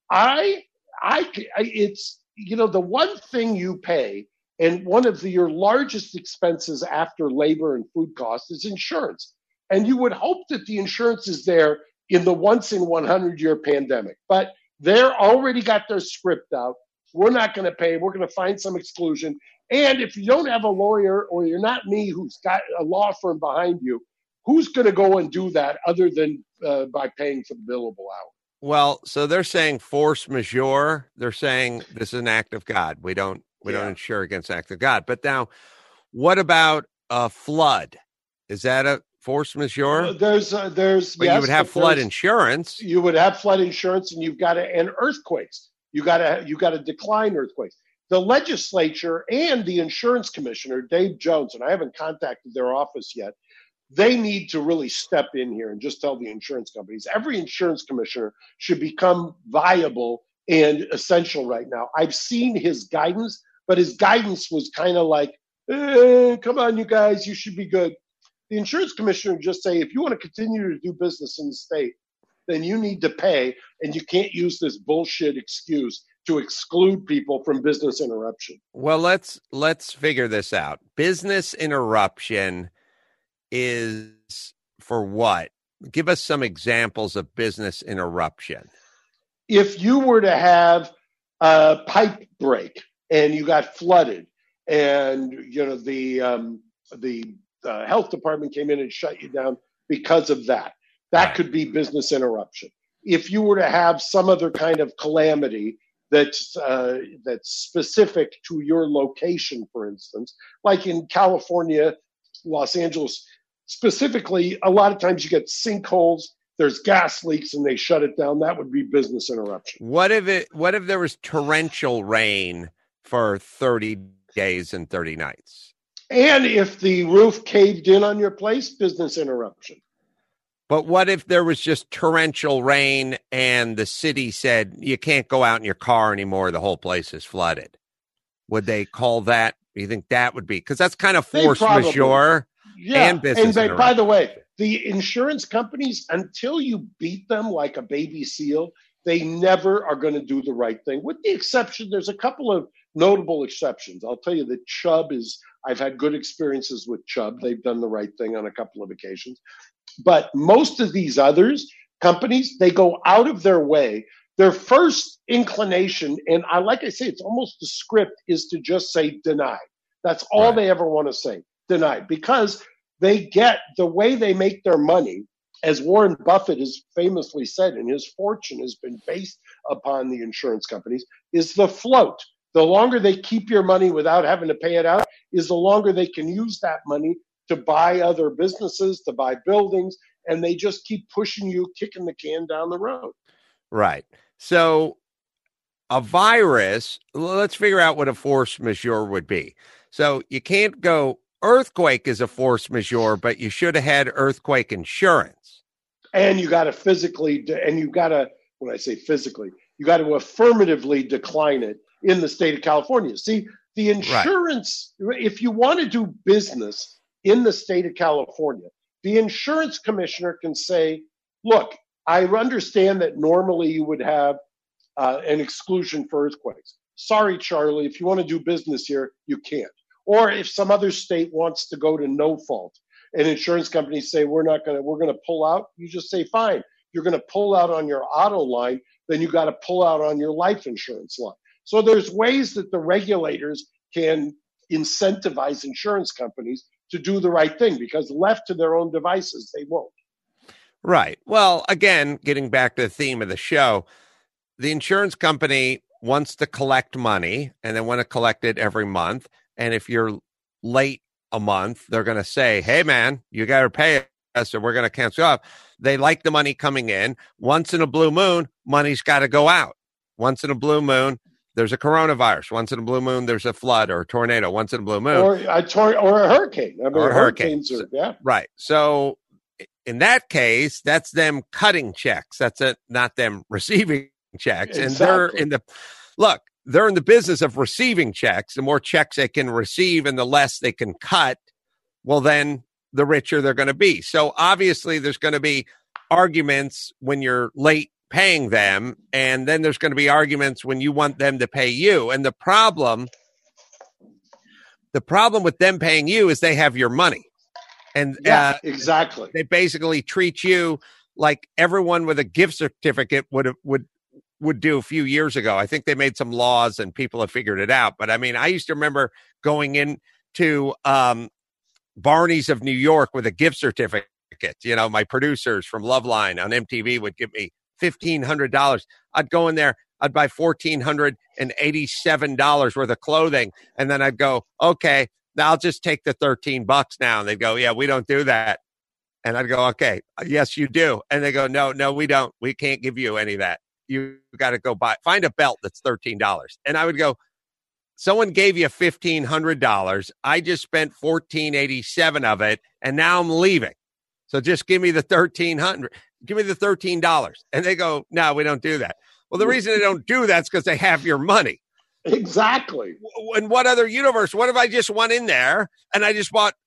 it's, the one thing you pay, and one of your largest expenses after labor and food costs is insurance. And you would hope that the insurance is there in the once in 100-year pandemic. But they're already got their script out. We're not going to pay. We're going to find some exclusion. And if you don't have a lawyer or you're not me who's got a law firm behind you, who's going to go and do that other than by paying for the billable hour? Well, so they're saying force majeure. They're saying this is an act of God. We don't insure against act of God. But now, what about a flood? Is that a force majeure? There's but you would have flood insurance. You would have flood insurance, and and earthquakes. You got to decline earthquakes. The legislature and the insurance commissioner, Dave Jones, and I haven't contacted their office yet, they need to really step in here and just tell the insurance companies. Every insurance commissioner should become viable and essential right now. I've seen his guidance, but his guidance was kind of like, come on, you guys, you should be good. The insurance commissioner would just say, if you want to continue to do business in the state, then you need to pay, and you can't use this bullshit excuse to exclude people from business interruption. Well, let's figure this out. Business interruption is for what? Give us some examples of business interruption. If you were to have a pipe break and you got flooded, and the health department came in and shut you down because of that, that could be business interruption. If you were to have some other kind of calamity that's specific to your location, for instance, like in California, Los Angeles, specifically, a lot of times you get sinkholes, there's gas leaks, and they shut it down. That would be business interruption. What if there was torrential rain for 30 days and 30 nights? And if the roof caved in on your place, business interruption. But what if there was just torrential rain and the city said you can't go out in your car anymore, the whole place is flooded? Would they call that? Do you think that would be? Because that's kind of force majeure. Yeah, and business and by the way, the insurance companies, until you beat them like a baby seal, they never are going to do the right thing. With the exception, there's a couple of notable exceptions. I'll tell you that I've had good experiences with Chubb. They've done the right thing on a couple of occasions. But most of these others, companies, they go out of their way. Their first inclination, and like I say, it's almost the script, is to just say denied. That's all they ever want to say, denied, because they get the way they make their money as Warren Buffett has famously said, and his fortune has been based upon the insurance companies, is the float. The longer they keep your money without having to pay it out, is the longer they can use that money to buy other businesses, to buy buildings, and they just keep pushing you, kicking the can down the road. Right. So a virus, let's figure out what a force majeure would be. So you can't go, earthquake is a force majeure, but you should have had earthquake insurance. And you got to physically, and you got to, when I say physically, you got to affirmatively decline it in the state of California. See, the insurance, if you want to do business in the state of California, the insurance commissioner can say, look, I understand that normally you would have an exclusion for earthquakes. Sorry, Charlie, if you want to do business here, you can't. Or if some other state wants to go to no fault, and insurance companies say, we're going to pull out, you just say, fine. You're going to pull out on your auto line, then you got to pull out on your life insurance line. So there's ways that the regulators can incentivize insurance companies to do the right thing, because left to their own devices, they won't. Right. Well, again, getting back to the theme of the show, the insurance company wants to collect money, and they want to collect it every month. And if you're late a month, they're going to say, hey, man, you got to pay us or we're going to cancel off. They like the money coming in. Once in a blue moon, money's got to go out. Once in a blue moon, there's a coronavirus. Once in a blue moon, there's a flood or a tornado. Once in a blue moon. Or a hurricane. I mean, or hurricanes are, yeah. Right. So in that case, that's them cutting checks. That's it, not them receiving checks. Exactly. And they're in the business of receiving checks. The more checks they can receive and the less they can cut, well, then the richer they're going to be. So obviously there's going to be arguments when you're late paying them, and then there's going to be arguments when you want them to pay you. And the problem with them paying you is they have your money. And exactly. They basically treat you like everyone with a gift certificate would do a few years ago. I think they made some laws and people have figured it out. But I mean, I used to remember going into Barney's of New York with a gift certificate. You know, my producers from Loveline on MTV would give me $1,500. I'd go in there, I'd buy $1,487 worth of clothing. And then I'd go, okay, now I'll just take the $13 now. And they'd go, yeah, we don't do that. And I'd go, okay, yes, you do. And they go, no, we don't. We can't give you any of that. You got to go find a belt that's $13. And I would go, someone gave you $1,500. I just spent $1,487 of it. And now I'm leaving. So just give me the $1,300. Give me the $13. And they go, no, we don't do that. Well, the reason they don't do that is because they have your money. Exactly. In what other universe? What if I just went in there and I just bought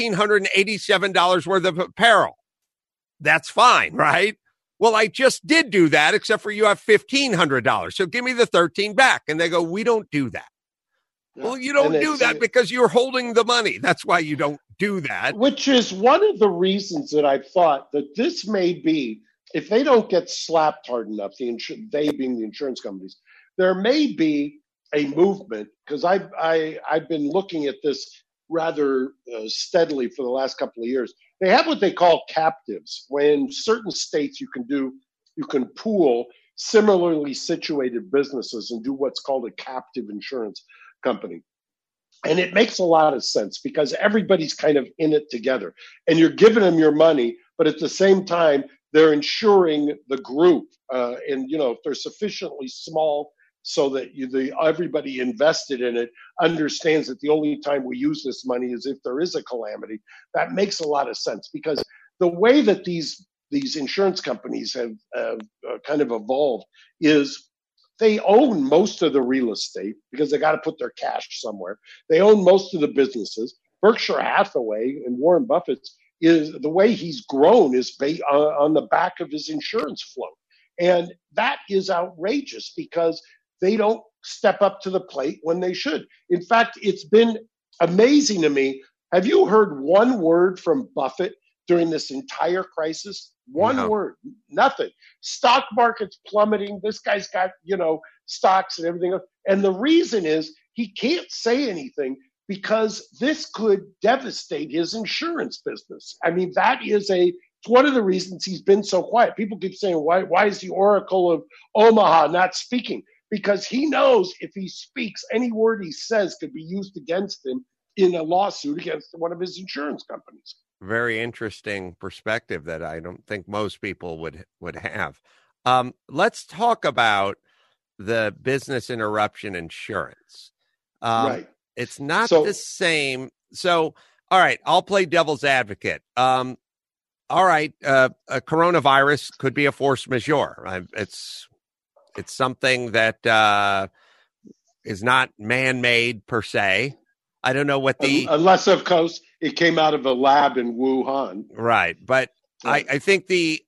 $1,487 worth of apparel? That's fine, right? Well, I just did do that, except for you have $1,500. So give me the 13 back. And they go, we don't do that. Yeah. Well, you don't do that because you're holding the money. That's why you don't do that. Which is one of the reasons that I thought that this may be, if they don't get slapped hard enough, they being the insurance companies, there may be a movement, because I've been looking at this rather steadily for the last couple of years. They have what they call captives. When certain states you can pool similarly situated businesses and do what's called a captive insurance company. And it makes a lot of sense because everybody's kind of in it together. And you're giving them your money, but at the same time, they're insuring the group. And, if they're sufficiently small so that everybody invested in it understands that the only time we use this money is if there is a calamity. That makes a lot of sense, because the way that these insurance companies have kind of evolved is they own most of the real estate because they got to put their cash somewhere. They own most of the businesses. Berkshire Hathaway and Warren Buffett's is the way he's grown is based on the back of his insurance float. And that is outrageous because they don't step up to the plate when they should. In fact, it's been amazing to me. Have you heard one word from Buffett during this entire crisis? One word, nothing. Stock market's plummeting. This guy's got, stocks and everything else. And the reason is he can't say anything because this could devastate his insurance business. I mean, that is a It's one of the reasons he's been so quiet. People keep saying, why is the Oracle of Omaha not speaking? Because he knows if he speaks, any word he says could be used against him in a lawsuit against one of his insurance companies. Very interesting perspective that I don't think most people would have. Let's talk about the business interruption insurance. Right. It's not the same. So, all right, I'll play devil's advocate. All right, a coronavirus could be a force majeure. It's something that is not man-made per se. I don't know what unless of course it came out of a lab in Wuhan. Right, but right. I think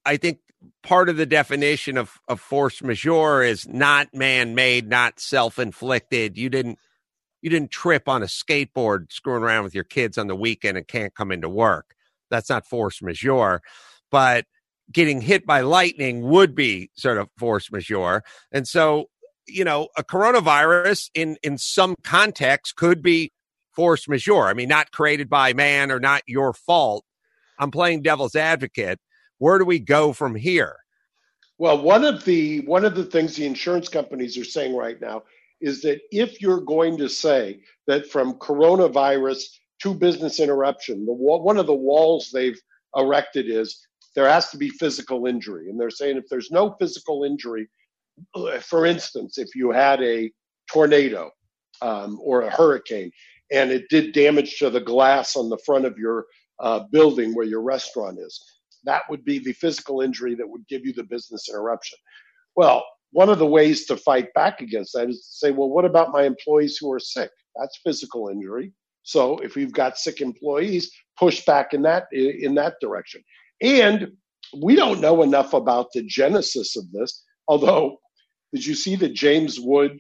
part of the definition of force majeure is not man-made, not self-inflicted. You didn't trip on a skateboard screwing around with your kids on the weekend and can't come into work. That's not force majeure. But getting hit by lightning would be sort of force majeure. And so, a coronavirus in some context could be force majeure. I mean, not created by man or not your fault. I'm playing devil's advocate. Where do we go from here? Well, one of the things the insurance companies are saying right now is that if you're going to say that from coronavirus to business interruption, one of the walls they've erected is there has to be physical injury. And they're saying if there's no physical injury, for instance, if you had a tornado or a hurricane and it did damage to the glass on the front of your building where your restaurant is, that would be the physical injury that would give you the business interruption. Well, one of the ways to fight back against that is to say, well, what about my employees who are sick? That's physical injury. So if you've got sick employees, push back in that direction. And we don't know enough about the genesis of this. Although, did you see the James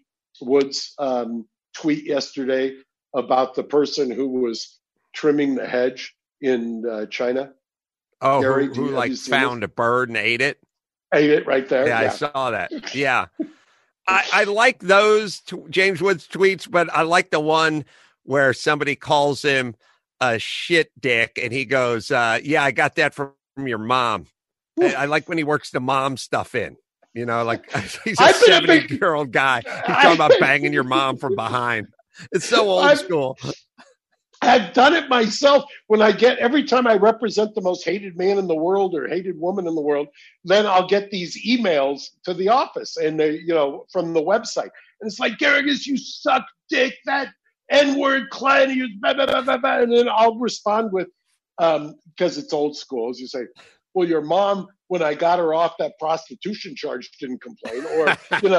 Woods tweet yesterday about the person who was trimming the hedge in China? Oh, Gary, who found a bird and ate it? Ate it right there. Yeah, I saw that. Yeah. I like those James Woods tweets, but I like the one where somebody calls him a shit dick and he goes, yeah, I got that from your mom. I like when he works the mom stuff in, like he's a 70-year-old guy. He's talking about banging your mom from behind. It's so old school. I've done it myself every time I represent the most hated man in the world or hated woman in the world, then I'll get these emails to the office and from the website. And it's like, Garrigus, you suck dick, that N-word Klein, you blah, blah, blah, blah, blah. And then I'll respond with, because it's old school, as you say, well, your mom, when I got her off that prostitution charge, didn't complain, or,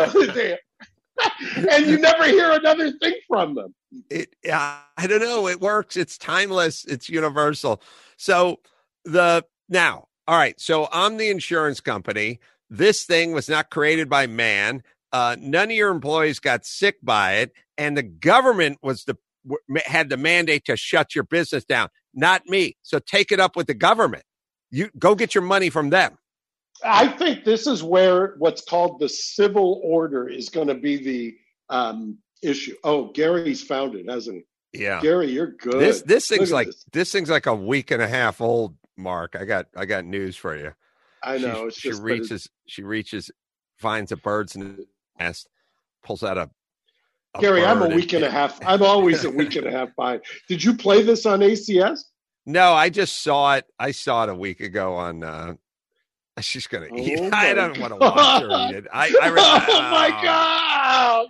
and you never hear another thing from them. I don't know. It works. It's timeless. It's universal. So all right. So I'm the insurance company. This thing was not created by man. None of your employees got sick by it. And the government had the mandate to shut your business down, not me. So take it up with the government. You go get your money from them. I think this is where what's called the civil order is going to be the issue. Oh, Gary's found it, hasn't he? Yeah, Gary, you're good. This thing's like a week and a half old, Mark. I got news for you. I know. She reaches, finds a bird's nest, pulls out a Gary, I'm a week and a half. I'm always a week and a half behind. Did you play this on ACS? No, I just saw it. I saw it a week ago on. She's gonna eat. I don't want to watch her eat it. Oh my God!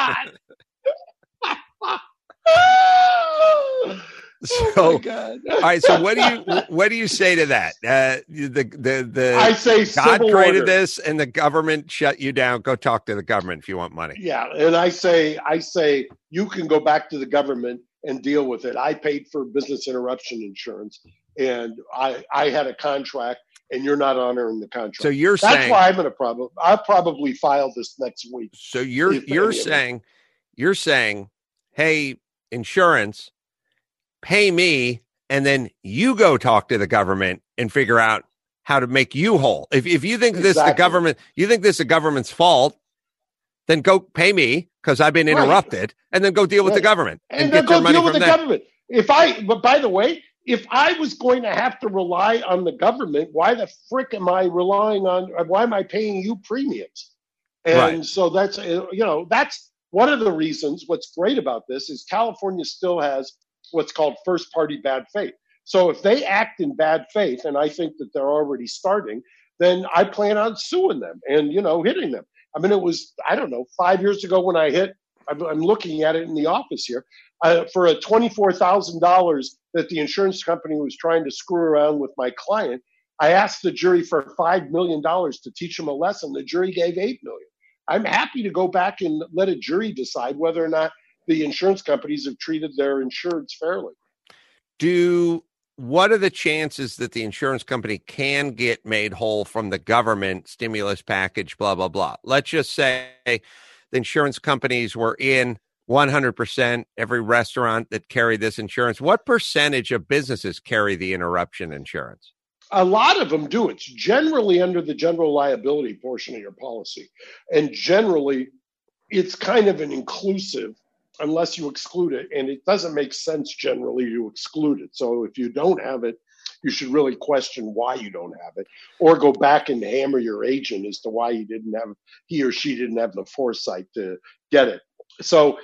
So, God. All right. So, what do you say to that? I say God created order. this, and the government shut you down. Go talk to the government if you want money. Yeah, and I say you can go back to the government and deal with it. I paid for business interruption insurance, and I had a contract. And you're not honoring the contract. So that's why I'm in a problem. I'll probably file this next week. So you're saying, hey, insurance, pay me, and then you go talk to the government and figure out how to make you whole. If you think this is the government's fault, then go pay me because I've been interrupted, and then go deal with the government and then get your money from them. Government. But by the way, if I was going to have to rely on the government, why the frick am I why am I paying you premiums? And so that's, that's one of the reasons. What's great about this is California still has what's called first party bad faith. So if they act in bad faith, and I think that they're already starting, then I plan on suing them and, hitting them. I mean, it was, 5 years ago when I'm looking at it in the office here, for a $24,000 that the insurance company was trying to screw around with my client. I asked the jury for $5 million to teach them a lesson. The jury gave $8 million. I'm happy to go back and let a jury decide whether or not the insurance companies have treated their insureds fairly. What are the chances that the insurance company can get made whole from the government stimulus package, blah, blah, blah? Let's just say the insurance companies were in 100%, every restaurant that carried this insurance. What percentage of businesses carry the interruption insurance? A lot of them do. It's generally under the general liability portion of your policy. And generally, it's kind of an inclusive, unless you exclude it. And it doesn't make sense generally to exclude it. So if you don't have it, you should really question why you don't have it, or go back and hammer your agent as to why he or she didn't have the foresight to get it. So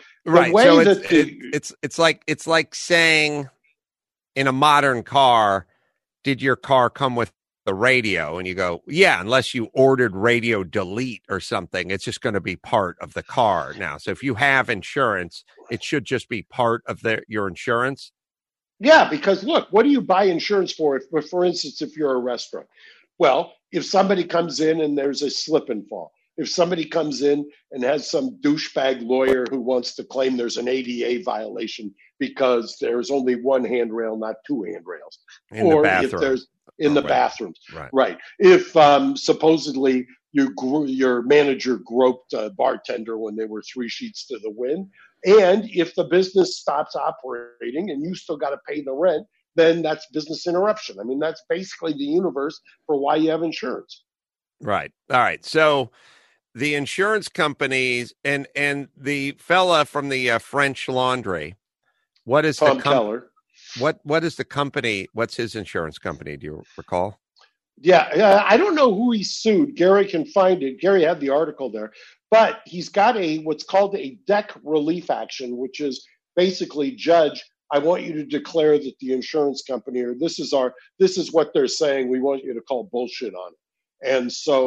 it's like saying in a modern car, did your car come with the radio? And you go, yeah, unless you ordered radio delete or something, it's just going to be part of the car now. So if you have insurance, it should just be part of your insurance. Yeah, because look, what do you buy insurance for? For instance, if you're a restaurant, well, if somebody comes in and there's a slip and fall, if somebody comes in and has some douchebag lawyer who wants to claim there's an ADA violation because there's only one handrail, not two handrails, if there's in the bathrooms, right? If supposedly your manager groped a bartender when they were 3 sheets to the wind, and if the business stops operating and you still got to pay the rent, then that's business interruption. I mean, that's basically the universe for why you have insurance. Right. All right. So the insurance companies and the fella from the French Laundry, what is Tom Keller? What is the company? What's his insurance company? Do you recall? Yeah, I don't know who he sued. Gary can find it. Gary had the article there, but he's got what's called a deck relief action, which is basically, judge, I want you to declare that the insurance company, or this is what they're saying, we want you to call bullshit on it. And so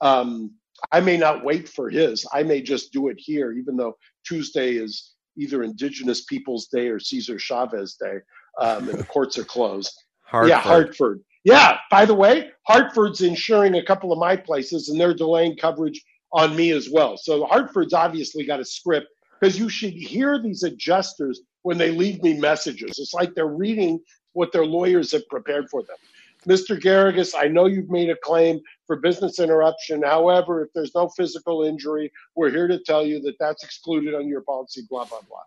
I may not wait for his. I may just do it here, even though Tuesday is either Indigenous Peoples Day or Cesar Chavez Day, and the courts are closed. Hartford. Yeah, by the way, Hartford's insuring a couple of my places, and they're delaying coverage on me as well. So Hartford's obviously got a script, because you should hear these adjusters when they leave me messages. It's like they're reading what their lawyers have prepared for them. Mr. Garrigus, I know you've made a claim for business interruption. However, if there's no physical injury, we're here to tell you that that's excluded on your policy, blah, blah, blah.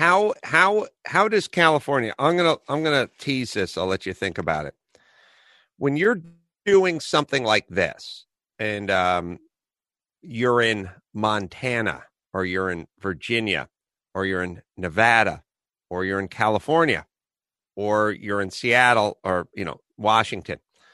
How does California, I'm gonna tease this, I'll let you think about it. When you're doing something like this, and you're in Montana, or you're in Virginia, or you're in Nevada, or you're in California, or you're in Seattle, or Washington,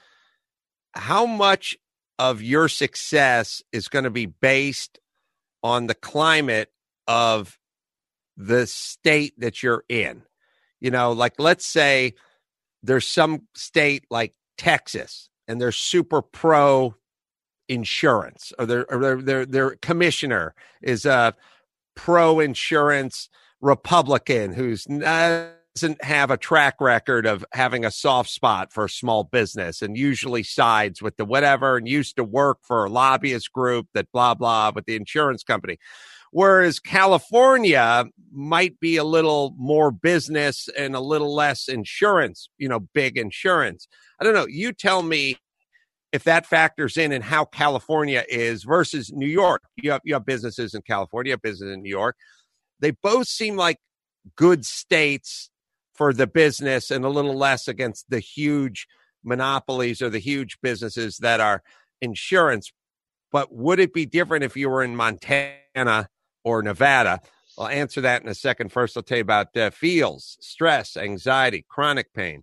how much of your success is going to be based on the climate of the state that you're in? Like, let's say there's some state like Texas, and they're super pro insurance, or their commissioner is a pro insurance Republican who's doesn't have a track record of having a soft spot for a small business, and usually sides with the whatever, and used to work for a lobbyist group that blah, blah with the insurance company. Whereas California might be a little more business and a little less insurance, big insurance. I don't know. You tell me if that factors in and how California is versus New York. You have businesses in California, you have business in New York. They both seem like good states for the business, and a little less against the huge monopolies or the huge businesses that are insurance. But would it be different if you were in Montana or Nevada? I'll answer that in a second. First, I'll tell you about feels, stress, anxiety, chronic pain,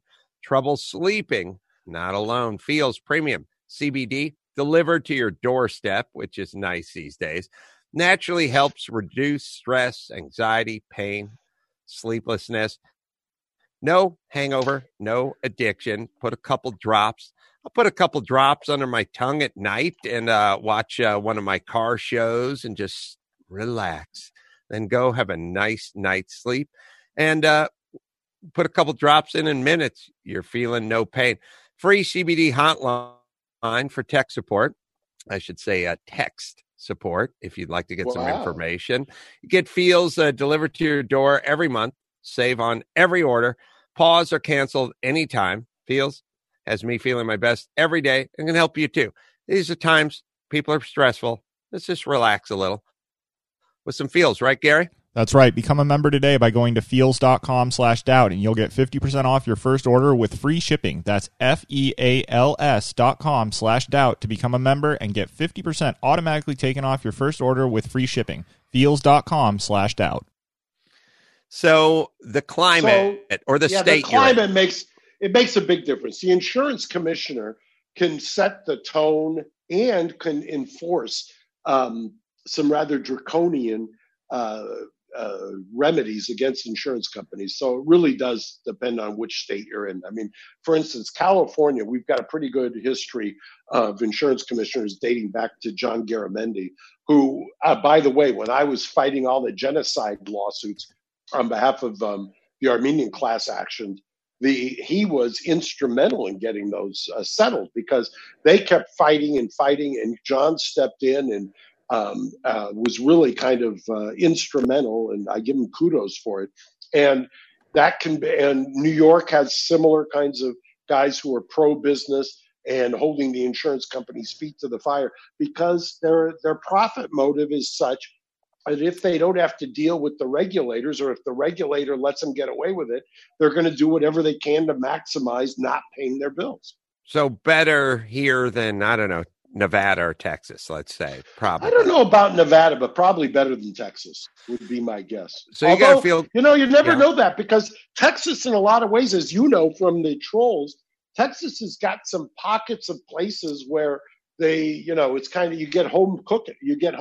Trouble sleeping? Not alone. Feels Premium CBD delivered to your doorstep, which is nice these days. Naturally helps reduce stress, anxiety, pain, sleeplessness. No hangover, no addiction. Put a couple drops. I'll put a couple drops under my tongue at night and watch one of my car shows and just relax. Then go have a nice night's sleep and put a couple drops in minutes. You're feeling no pain. Free CBD hotline for tech support. I should say text support if you'd like to get some information. You get Feels delivered to your door every month. Save on every order. Pause or cancel anytime. Feels has me feeling my best every day and can help you too. These are times people are stressful. Let's just relax a little with some Feels, right, Gary? That's right. Become a member today by going to feels.com/doubt, and you'll get 50% off your first order with free shipping. That's FEALS.com/doubt to become a member and get 50% automatically taken off your first order with free shipping. Feels.com/doubt. So the climate or the state, the climate makes a big difference. The insurance commissioner can set the tone and can enforce some rather draconian remedies against insurance companies. So it really does depend on which state you're in. I mean, for instance, California, we've got a pretty good history of insurance commissioners dating back to John Garamendi, who, by the way, when I was fighting all the genocide lawsuits on behalf of the Armenian class actions, he was instrumental in getting those settled because they kept fighting, and John stepped in and was really kind of instrumental, and I give him kudos for it. And and New York has similar kinds of guys who are pro-business and holding the insurance company's feet to the fire because their profit motive is such that if they don't have to deal with the regulators, or if the regulator lets them get away with it, they're going to do whatever they can to maximize not paying their bills. So better here than, I don't know, Nevada or Texas, let's say, probably. I don't know about Nevada, but probably better than Texas would be my guess. So you got to feel, you never know that because Texas, in a lot of ways, as you know from the trolls, Texas has got some pockets of places where they, it's kind of, you get home cooking.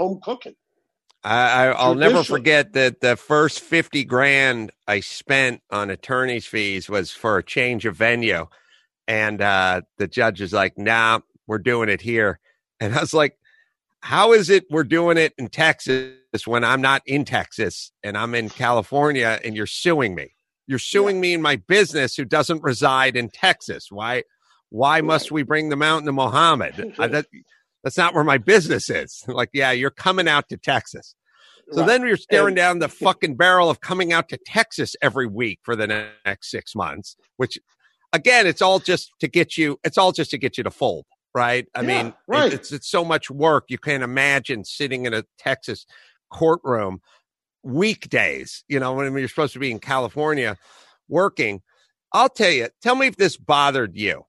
I'll never forget that the first 50 grand I spent on attorney's fees was for a change of venue. And the judge is like, nah, we're doing it here. And I was like, how is it we're doing it in Texas when I'm not in Texas and I'm in California and you're suing me? You're suing me in my business who doesn't reside in Texas. Why must we bring them out to Mohammed? That's not where my business is. Like, yeah, you're coming out to Texas. So then you're staring down the fucking barrel of coming out to Texas every week for the next 6 months, which again, it's all just to get you to fold, right? I mean, it's so much work. You can't imagine sitting in a Texas courtroom weekdays, when you're supposed to be in California working. I'll tell me if this bothered you.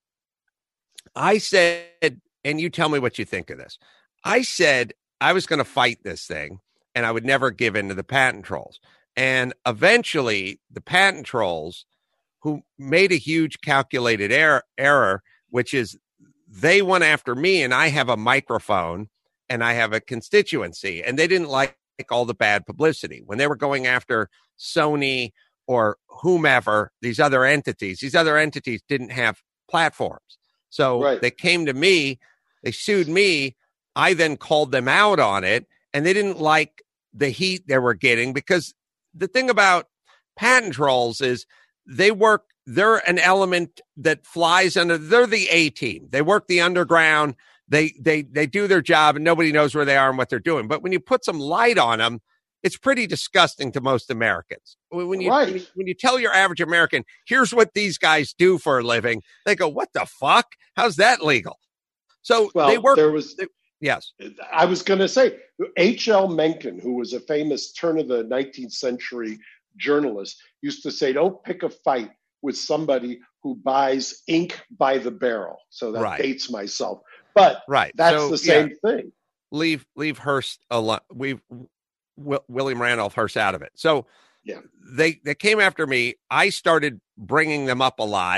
I said, and you tell me what you think of this. I said I was going to fight this thing and I would never give in to the patent trolls. And eventually the patent trolls, who made a huge calculated error, which is they went after me and I have a microphone and I have a constituency, and they didn't like all the bad publicity. When they were going after Sony or whomever, these other entities didn't have platforms. So they came to me, they sued me. I then called them out on it, and they didn't like the heat they were getting because the thing about patent trolls is they're an element that flies under, they're the A team. They work the underground. They do their job and nobody knows where they are and what they're doing. But when you put some light on them, it's pretty disgusting to most Americans. When you tell your average American, here's what these guys do for a living, they go, what the fuck? How's that legal? So they work. Yes. I was going to say, H.L. Mencken, who was a famous turn of the 19th century journalist, used to say, don't pick a fight with somebody who buys ink by the barrel. So that dates myself. But that's the same thing. Leave Hearst alone. William Randolph Hearst out of it. So they came after me. I started bringing them up a lot.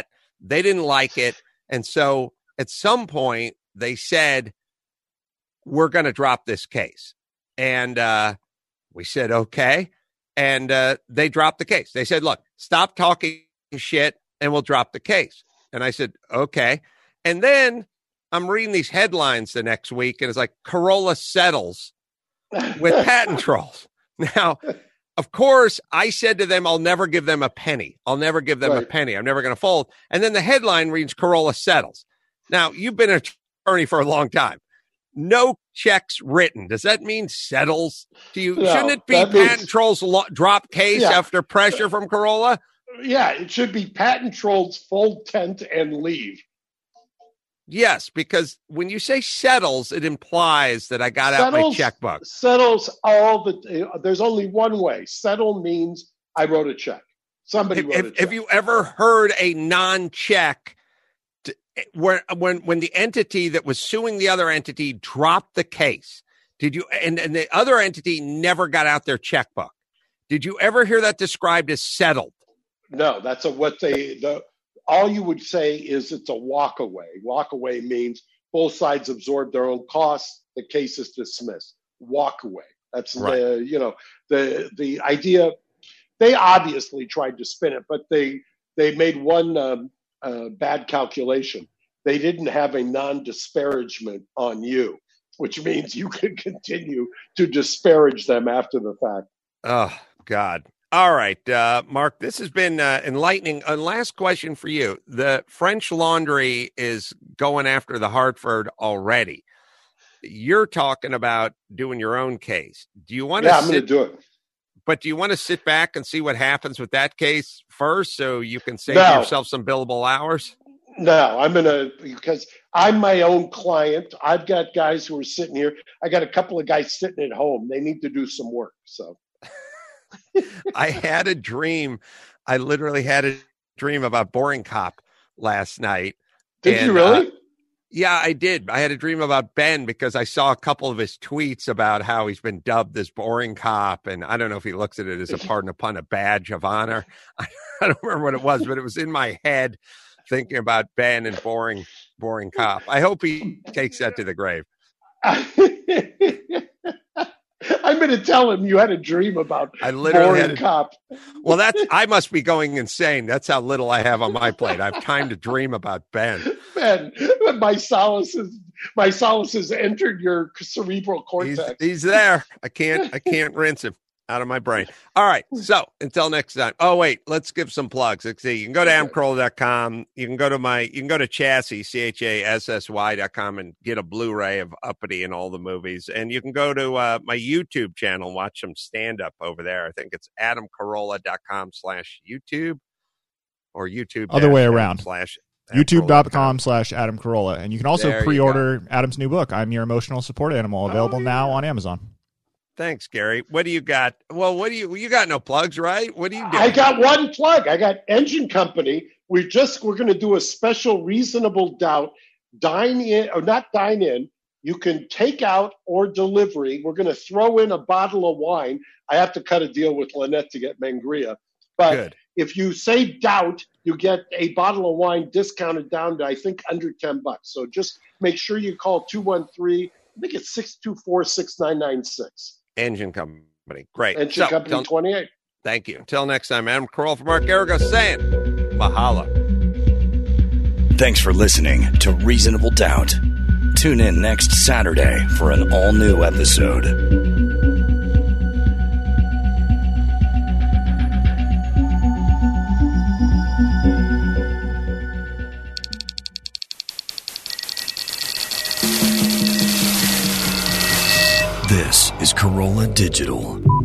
They didn't like it. And so at some point they said, we're going to drop this case. And we said, okay. And they dropped the case. They said, look, stop talking shit and we'll drop the case. And I said, okay. And then I'm reading these headlines the next week, and it's like Corolla settles with patent trolls. Now, of course, I said to them, I'll never give them a penny. I'll never give them a penny. I'm never going to fold. And then the headline reads Corolla settles. Now, you've been an attorney for a long time. No checks written. Does that mean settles? Shouldn't it be patent trolls drop case after pressure from Corolla? Yeah, it should be patent trolls fold tent and leave. Yes, because when you say settles, it implies that I got out my checkbook. Settles there's only one way. Settle means I wrote a check. Somebody wrote a check. Have you ever heard a non-check when the entity that was suing the other entity dropped the case? Did you and the other entity never got out their checkbook? Did you ever hear that described as settled? No, that's all you would say is it's a walk away. Walk away means both sides absorb their own costs. The case is dismissed. Walk away. That's right. The idea. They obviously tried to spin it, but they made one bad calculation. They didn't have a non-disparagement on you, which means you could continue to disparage them after the fact. Oh, God. All right, Mark, this has been enlightening. Last question for you. The French Laundry is going after the Hartford already. You're talking about doing your own case. Do you want to? Yeah, I'm going to do it. But do you want to sit back and see what happens with that case first so you can save yourself some billable hours? No, because I'm my own client. I've got guys who are sitting here. I got a couple of guys sitting at home. They need to do some work, so. I had a dream. I literally had a dream about Boring Cop last night. Did you really? Yeah, I did. I had a dream about Ben because I saw a couple of his tweets about how he's been dubbed this Boring Cop. And I don't know if he looks at it as a pardon upon a badge of honor. I don't remember what it was, but it was in my head thinking about Ben and Boring Cop. I hope he takes that to the grave. I'm going to tell him you had a dream about Boring Cop. Well, I must be going insane. That's how little I have on my plate. I have time to dream about Ben. Ben, my solace has entered your cerebral cortex. He's there. I can't rinse him out of my brain. All right. So until next time. Oh, wait, let's give some plugs. Let's see. You can go to adamcarolla.com. You can go to Chassis, CHASSY.com and get a Blu-ray of Uppity and all the movies. And you can go to my YouTube channel and watch some stand-up over there. I think it's adamcarolla.com/YouTube or YouTube. Other way around. YouTube.com/Adam Carolla. And you can also pre-order Adam's new book, I'm Your Emotional Support Animal, available now on Amazon. Thanks, Gary. What do you got? Well, you got no plugs, right? What do you do? I got one plug. I got Engine Company. We're going to do a special reasonable doubt dine in or not dine in. You can take out or delivery. We're going to throw in a bottle of wine. I have to cut a deal with Lynette to get Mangria. But if you say doubt, you get a bottle of wine discounted down to, I think, under $10. So just make sure you call 213, I think it's 624-6996. Engine Company. Great. Engine Company 28. Thank you. Until next time, Adam Carolla for Mark Geragos saying mahalo. Thanks for listening to Reasonable Doubt. Tune in next Saturday for an all-new episode. This is Carolla Digital.